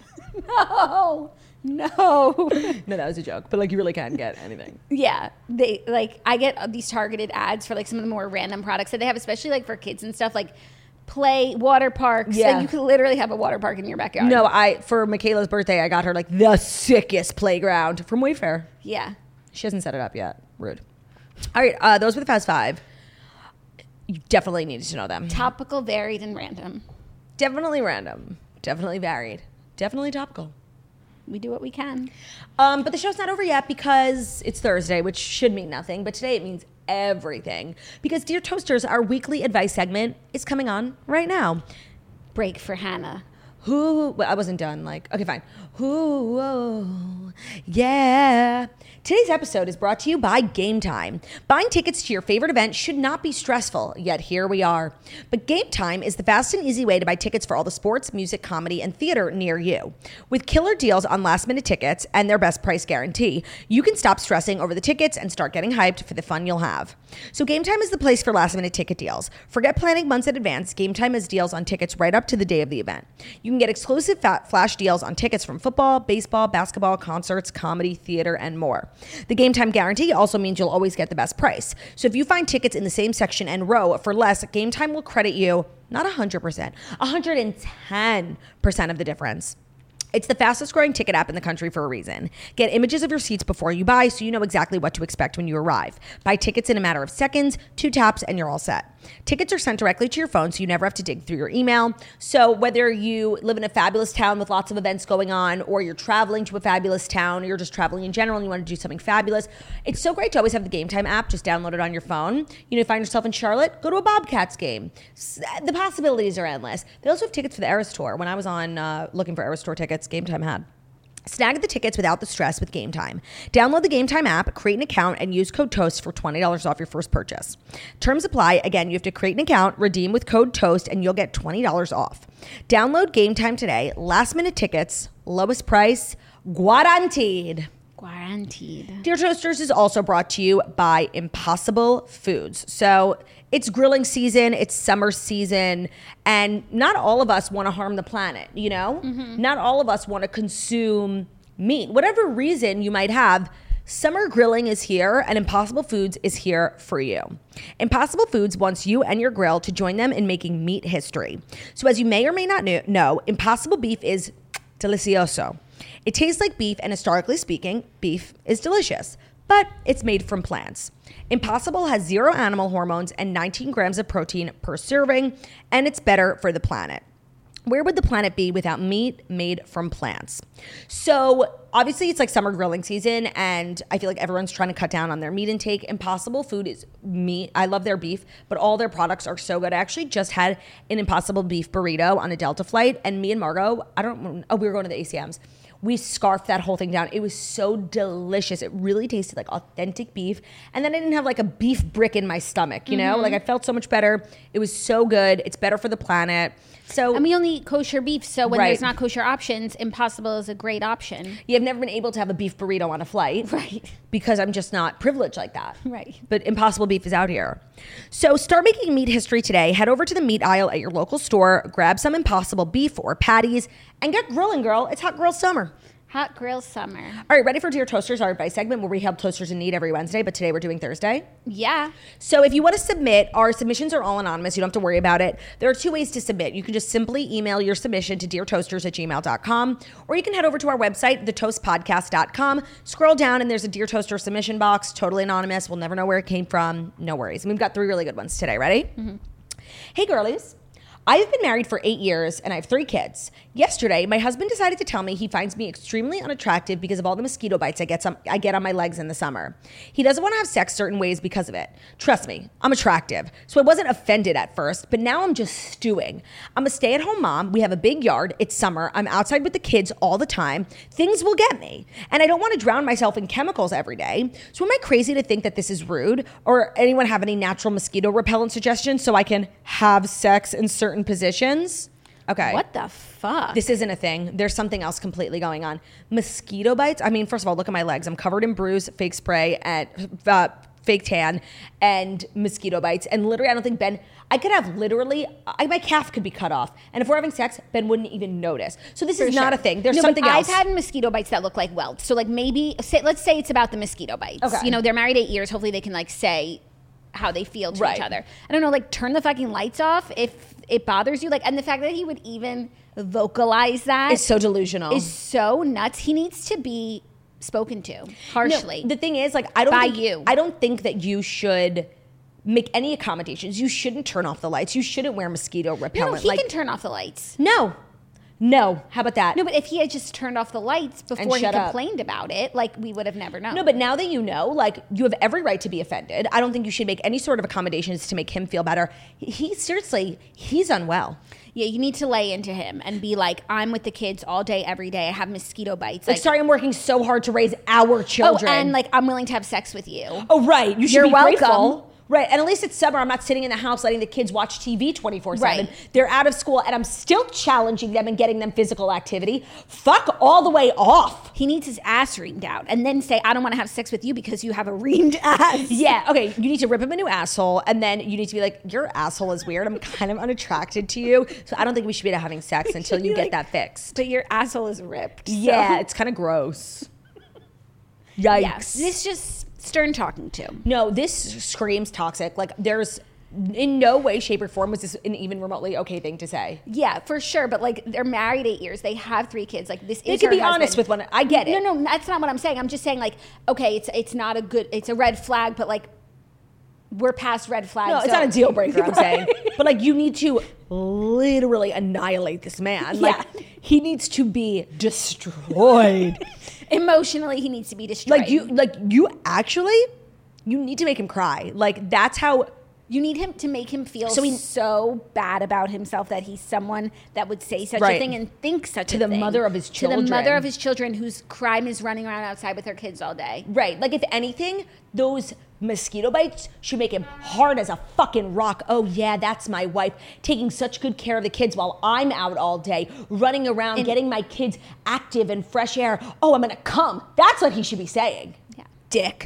No. No. No, that was a joke. But like, you really can get anything. Yeah, they like I get these targeted ads for like some of the more random products that they have, especially like for kids and stuff, like play water parks. Yeah. Like you could literally have a water park in your backyard. No, I for Michaela's birthday, I got her like the sickest playground from Wayfair. Yeah. She hasn't set it up yet. Rude. All right, uh, those were the Fast Five. You definitely needed to know them. Topical, varied, and random. Definitely random. Definitely varied. Definitely topical. We do what we can. Um, but the show's not over yet because it's Thursday, which should mean nothing. But today it means everything. Because Dear Toasters, our weekly advice segment, is coming on right now. Break for Hannah. Who, well, I wasn't done. Like, okay, fine. Who, whoa, yeah. Today's episode is brought to you by Game Time. Buying tickets to your favorite event should not be stressful, yet here we are. But Game Time is the fast and easy way to buy tickets for all the sports, music, comedy, and theater near you. With killer deals on last-minute tickets and their best price guarantee, you can stop stressing over the tickets and start getting hyped for the fun you'll have. So Game Time is the place for last-minute ticket deals. Forget planning months in advance. Game Time has deals on tickets right up to the day of the event. You can get exclusive fat flash deals on tickets from football, baseball, basketball, concerts, comedy, theater, and more. The Game Time guarantee also means you'll always get the best price. So if you find tickets in the same section and row for less, Game Time will credit you not one hundred percent, one hundred ten percent of the difference. It's the fastest growing ticket app in the country for a reason. Get images of your seats before you buy so you know exactly what to expect when you arrive. Buy tickets in a matter of seconds, two taps, and you're all set. Tickets are sent directly to your phone so you never have to dig through your email. So whether you live in a fabulous town with lots of events going on, or you're traveling to a fabulous town, or you're just traveling in general and you want to do something fabulous, it's so great to always have the Game Time app. Just download it on your phone. You know, find yourself in Charlotte, go to a Bobcats game. The possibilities are endless. They also have tickets for the Eras Tour. When I was on uh, looking for Eras Tour tickets, Game Time had. Snag the tickets without the stress with Game Time. Download the Game Time app, create an account, and use code TOAST for twenty dollars off your first purchase. Terms apply. Again, you have to create an account, redeem with code TOAST, and you'll get twenty dollars off. Download Game Time today. Last minute tickets, lowest price, guaranteed. Guaranteed. Dear Toasters is also brought to you by Impossible Foods. So it's grilling season, it's summer season, and not all of us want to harm the planet, you know? Mm-hmm. Not all of us want to consume meat. Whatever reason you might have, summer grilling is here, and Impossible Foods is here for you. Impossible Foods wants you and your grill to join them in making meat history. So as you may or may not know, Impossible Beef is delicioso. It tastes like beef, and historically speaking, beef is delicious, but it's made from plants. Impossible has zero animal hormones and nineteen grams of protein per serving, and it's better for the planet. Where would the planet be without meat made from plants? So obviously it's like summer grilling season, and I feel like everyone's trying to cut down on their meat intake. Impossible Food is meat. I love their beef, but all their products are so good. I actually just had an Impossible beef burrito on a Delta flight, and me and Margot, I don't, oh, we were going to the A C Ms. We scarfed that whole thing down. It was so delicious. It really tasted like authentic beef. And then I didn't have like a beef brick in my stomach, you know? Mm-hmm. Like I felt so much better. It was so good. It's better for the planet. So, and we only eat kosher beef, so when right. there's not kosher options, Impossible is a great option. Yeah, I've never been able to have a beef burrito on a flight. Right. Because I'm just not privileged like that. Right. But Impossible Beef is out here. So start making meat history today. Head over to the meat aisle at your local store, grab some Impossible beef or patties, and get grilling, girl. It's hot grill summer. Hot grill summer. All right, ready for Dear Toasters, our advice segment where we help toasters in need every Wednesday, but today we're doing Thursday. Yeah. So if you want to submit, our submissions are all anonymous. You don't have to worry about it. There are two ways to submit. You can just simply email your submission to dear toasters at gmail dot com, or you can head over to our website, the toast podcast dot com, scroll down, and there's a Dear Toaster submission box, totally anonymous. We'll never know where it came from. No worries. And we've got three really good ones today. Ready? Mm-hmm. Hey, girlies. I've been married for eight years and I have three kids. Yesterday, my husband decided to tell me he finds me extremely unattractive because of all the mosquito bites I get some I get on my legs in the summer. He doesn't want to have sex certain ways because of it. Trust me, I'm attractive. So I wasn't offended at first, but now I'm just stewing. I'm a stay-at-home mom. We have a big yard. It's summer. I'm outside with the kids all the time. Things will get me. And I don't want to drown myself in chemicals every day. So am I crazy to think that this is rude? Or anyone have any natural mosquito repellent suggestions so I can have sex in certain positions? Okay. What the fuck? This isn't a thing. There's something else completely going on. Mosquito bites. I mean, first of all, look at my legs. I'm covered in bruise, fake spray, and uh, fake tan, and mosquito bites. And literally, I don't think Ben, I could have literally, I, my calf could be cut off. And if we're having sex, Ben wouldn't even notice. So this For is sure. not a thing. There's no, something but else. I've had mosquito bites that look like welts. So like maybe, say, let's say it's about the mosquito bites. Okay. You know, they're married eight years. Hopefully they can like say how they feel to Right. each other. I don't know, like turn the fucking lights off if it bothers you. Like, and the fact that he would even vocalize that It's so delusional. is so nuts. He needs to be spoken to harshly. No, the thing is, like, I don't By think, you. I don't think that you should make any accommodations. You shouldn't turn off the lights. You shouldn't wear mosquito no, repellent. no, he like, can turn off the lights. no, No. How about that? No, but if he had just turned off the lights before he shut up. complained about it, like, we would have never known. No, but now that you know, like, you have every right to be offended. I don't think you should make any sort of accommodations to make him feel better. He, he seriously, he's unwell. Yeah, you need to lay into him and be like, I'm with the kids all day, every day. I have mosquito bites. Like, sorry, I'm working so hard to raise our children. Oh, and like, I'm willing to have sex with you. Oh, right. You should You're be welcome. grateful. Right. And at least it's summer. I'm not sitting in the house letting the kids watch T V twenty-four seven. Right. They're out of school and I'm still challenging them and getting them physical activity. Fuck all the way off. He needs his ass reamed out and then say, I don't want to have sex with you because you have a reamed ass. Yeah. Okay. You need to rip him a new asshole and then you need to be like, your asshole is weird. I'm kind of unattracted to you. So I don't think we should be having sex until you get like, that fixed. But your asshole is ripped. So. Yeah. It's kind of gross. Yikes. Yeah. This just stern talking to. No, this screams toxic. Like, there's in no way, shape, or form was this an even remotely okay thing to say. Yeah, for sure. But like, they're married eight years. They have three kids. Like, this They is could her be husband. honest with one. I get it. No, no, that's not what I'm saying. I'm just saying, like, okay, it's it's not a good, it's a red flag, but like, we're past red flags. No, it's so- not a deal breaker, I'm Right. saying. But like, you need to literally annihilate this man. Like, Yeah. he needs to be destroyed. Emotionally, he needs to be destroyed. Like, you, like, you actually, you need to make him cry. Like, that's how. You need him to make him feel So so, he- bad about himself that he's someone that would say such Right. a thing and think such To a the thing. mother of his To the mother children. of his children whose crime is running around outside with her kids all day. Right. Like, if anything, those mosquito bites should make him hard as a fucking rock. Oh, yeah, that's my wife taking such good care of the kids while I'm out all day, running around, And- getting my kids active and fresh air. Oh, I'm going to come. That's what he should be saying. Yeah. Dick.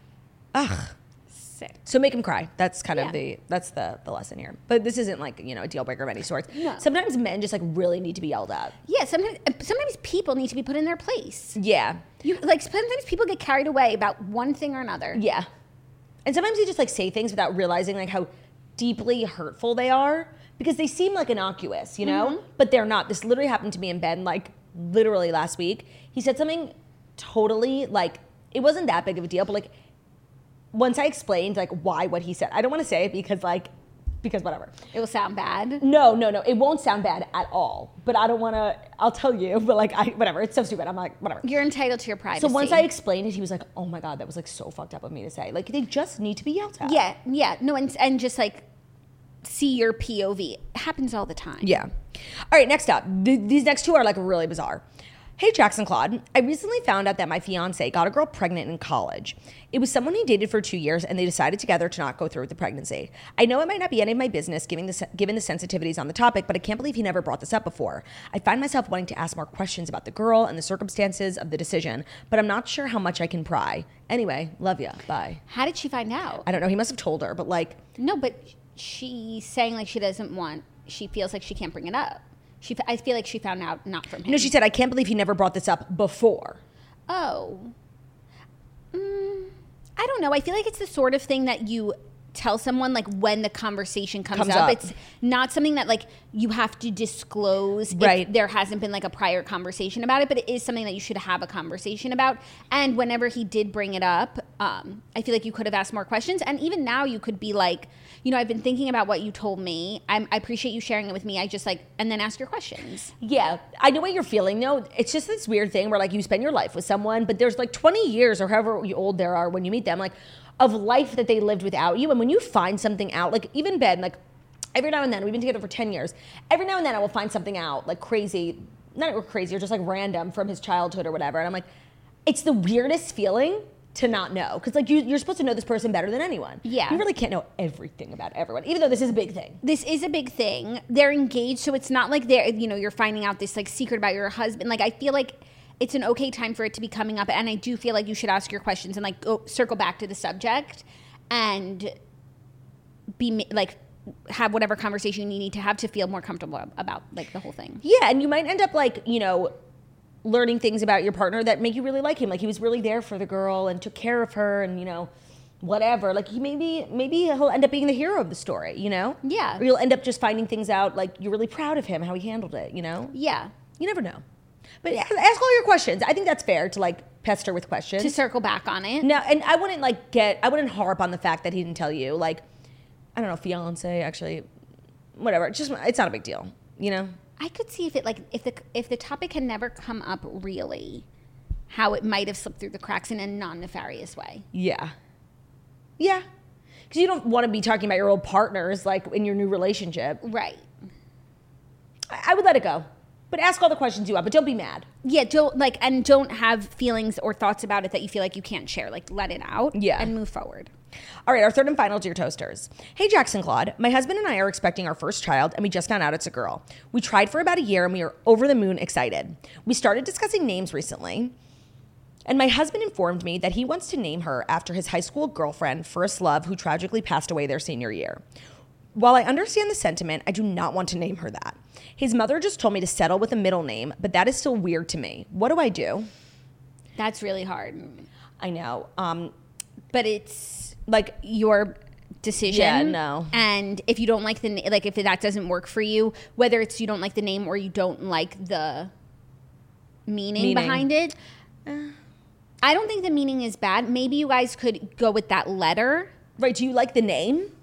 Ugh. Sick. So make him cry. That's kind Yeah. of the that's the, the lesson here. But this isn't like, you know, a deal breaker of any sort. No. Sometimes men just like really need to be yelled at. Yeah, sometimes sometimes people need to be put in their place. Yeah. You like sometimes people get carried away about one thing or another. Yeah. And sometimes you just like say things without realizing like how deeply hurtful they are because they seem like innocuous, you know? Mm-hmm. But they're not. This literally happened to me in bed like literally last week. He said something totally like, it wasn't that big of a deal, but like once I explained like why what he said, I don't want to say it because like, because whatever. It will sound bad. No, no, no. It won't sound bad at all. But I don't want to, I'll tell you, but like, I, whatever. It's so stupid. I'm like, whatever. You're entitled to your privacy. So once I explained it, he was like, oh my God, that was like so fucked up of me to say. Like, they just need to be yelled at. Yeah, yeah. No, and, and just like see your P O V. It happens all the time. Yeah. All right, next up. Th- these next two are like really bizarre. Hey, Jackson Claude. I recently found out that my fiance got a girl pregnant in college. It was someone he dated for two years, and they decided together to not go through with the pregnancy. I know it might not be any of my business given the, given the sensitivities on the topic, but I can't believe he never brought this up before. I find myself wanting to ask more questions about the girl and the circumstances of the decision, but I'm not sure how much I can pry. Anyway, love ya. Bye. How did she find out? I don't know. He must have told her, but like... No, but she's saying like she doesn't want, she feels like she can't bring it up. She, I feel like she found out not from him. No, she said, I can't believe he never brought this up before. Oh. Mm, I don't know. I feel like it's the sort of thing that you tell someone like when the conversation comes, Comes up. up. It's not something that like you have to disclose Right. if there hasn't been like a prior conversation about it, but it is something that you should have a conversation about. And whenever he did bring it up, um, I feel like you could have asked more questions. And even now you could be like, you know, I've been thinking about what you told me. I'm, I appreciate you sharing it with me. I just like, and then ask your questions. Yeah, I know what you're feeling though. It's just this weird thing where like you spend your life with someone, but there's like twenty years or however old they are when you meet them, like of life that they lived without you. And when you find something out, like even Ben, like every now and then, we've been together for ten years. Every now and then I will find something out like crazy, not crazy or just like random from his childhood or whatever. And I'm like, it's the weirdest feeling to not know. Because like you, you're supposed to know this person better than anyone. Yeah. You really can't know everything about everyone, even though this is a big thing. This is a big thing. They're engaged, so it's not like they're, you know, you're finding out this like secret about your husband. Like I feel like it's an okay time for it to be coming up, and I do feel like you should ask your questions and like go circle back to the subject and be like have whatever conversation you need to have to feel more comfortable about like the whole thing. Yeah, and you might end up like, you know, learning things about your partner that make you really like him. Like he was really there for the girl and took care of her and, you know, whatever. Like he maybe maybe he'll end up being the hero of the story, you know? Yeah. Or you'll end up just finding things out like you're really proud of him, how he handled it, you know? Yeah. You never know. But ask all your questions. I think that's fair to like pester with questions. To circle back on it. No, and I wouldn't like get, I wouldn't harp on the fact that he didn't tell you. Like, I don't know, fiance, actually, whatever. It's just, it's not a big deal, you know? I could see if it like if the if the topic had never come up really, how it might have slipped through the cracks in a non-nefarious way. Yeah. Yeah. Because you don't want to be talking about your old partners like in your new relationship. Right. I, I would let it go. But ask all the questions you want, but don't be mad. Yeah, don't like and don't have feelings or thoughts about it that you feel like you can't share. Like let it out Yeah. and move forward. All right, our third and final Dear Toasters. Hey, Jackson Claude. My husband and I are expecting our first child, and we just found out it's a girl. We tried for about a year, and we are over the moon excited. We started discussing names recently, and my husband informed me that he wants to name her after his high school girlfriend, first love, who tragically passed away their senior year. While I understand the sentiment, I do not want to name her that. His mother just told me to settle with a middle name, but that is still weird to me. What do I do? That's really hard. I know. Um, But it's like your decision. Yeah, no. And if you don't like the na- like if that doesn't work for you, whether it's you don't like the name or you don't like the meaning, Meaning. behind it, uh, I don't think the meaning is bad. Maybe you guys could go with that letter. right, do you like the name?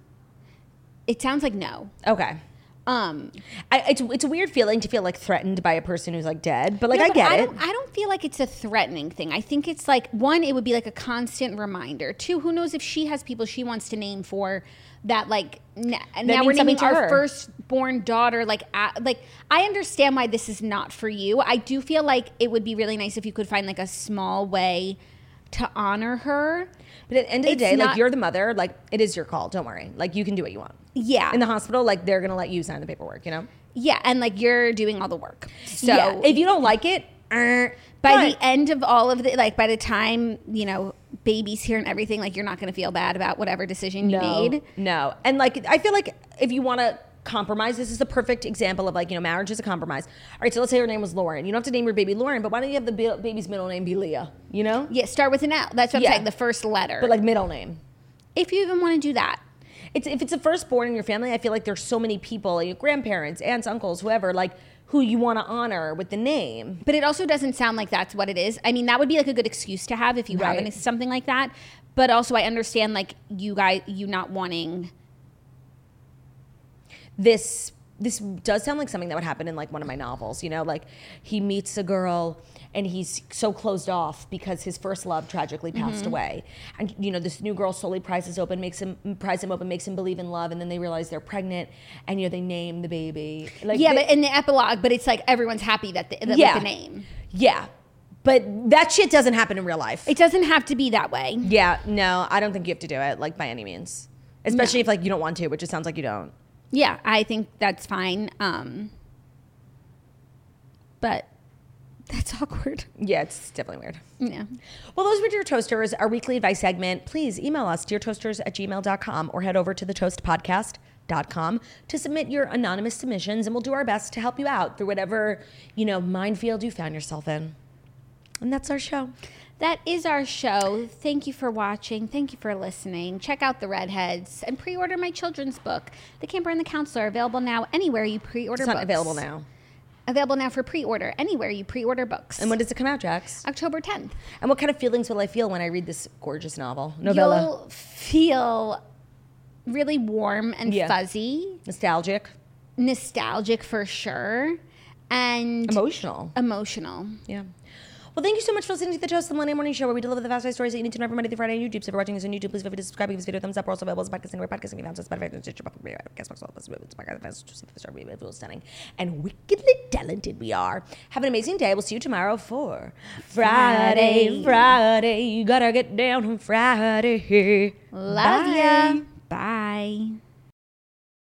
It sounds like no. Okay. Um, I, it's it's a weird feeling to feel like threatened by a person who's like dead, but like no, I but get I it. Don't, I don't feel like it's a threatening thing. I think it's like, one, it would be like a constant reminder. Two, who knows if she has people she wants to name for that, like, n- now means we're naming something to our her. firstborn daughter. Like, a like, I understand why this is not for you. I do feel like it would be really nice if you could find like a small way to honor her. But at the end of the It's day, like not- you're the mother, like it is your call. Don't worry. Like you can do what you want. Yeah. In the hospital, like they're gonna let you sign the paperwork, you know? Yeah, and like you're doing all the work. So yeah. If you don't like it, uh, by fine. the end of all of the, like by the time, you know, baby's here and everything, like you're not going to feel bad about whatever decision you no, made. No. And like I feel like if you want to compromise, this is the perfect example of like, you know, marriage is a compromise. All right, so let's say her name was Lauren. You don't have to name your baby Lauren, but why don't you have the ba- baby's middle name be Leah, you know? Yeah, start with an L. That's what I'm Yeah. saying, the first letter. But like middle name. if you even want to do that. It's if it's a firstborn in your family, I feel like there's so many people, like your grandparents, aunts, uncles, whoever, like who you want to honor with the name. But it also doesn't sound like that's what it is. I mean, that would be like a good excuse to have if you Right. have any, something like that. But also, I understand like you guys, you not wanting. This this does sound like something that would happen in like one of my novels, you know, like he meets a girl and he's so closed off because his first love tragically passed Mm-hmm. away. And you know, this new girl slowly pries him open, makes him pries him open, makes him believe in love, and then they realize they're pregnant and you know, they name the baby. Like Yeah, they- but in the epilogue, but it's like everyone's happy that the, that Yeah. with the name. Yeah. But that shit doesn't happen in real life. It doesn't have to be that way. Yeah, no, I don't think you have to do it, like by any means. Especially No. if like you don't want to, which it sounds like you don't. Yeah, I think that's fine. Um, but that's awkward. Yeah, it's definitely weird. Yeah. Well, those were Dear Toasters, our weekly advice segment. Please email us, dear toasters at gmail dot com, or head over to the toast podcast dot com to submit your anonymous submissions, and we'll do our best to help you out through whatever, you know, minefield you found yourself in. And that's our show. That is our show. Thank you for watching. Thank you for listening. Check out The Redheads and pre-order my children's book, The Camper and the Counselor, available now anywhere you pre-order It's books. not available now. Available now for pre-order anywhere you pre-order books. And when does it come out, Jax? October tenth. And what kind of feelings will I feel when I read this gorgeous novel, novella? You'll feel really warm and Yeah. fuzzy, Nostalgic? nostalgic for sure, and Emotional. emotional. Yeah. Well, thank you so much for listening to the Toast the Millennial Morning Show, where we deliver the fast-paced stories that you need to know every Monday through Friday on YouTube. So if you're watching us on YouTube, please feel free to subscribe, give this video a thumbs up. We're also available as a podcast anywhere podcast can be found on Spotify, Stitcher, Castbox, all of us. It's podcast, it's stunning and wickedly talented we are. Have an amazing day. We'll see you tomorrow for Friday. Friday. Friday. You gotta get down on Friday. Love Bye. ya. Bye.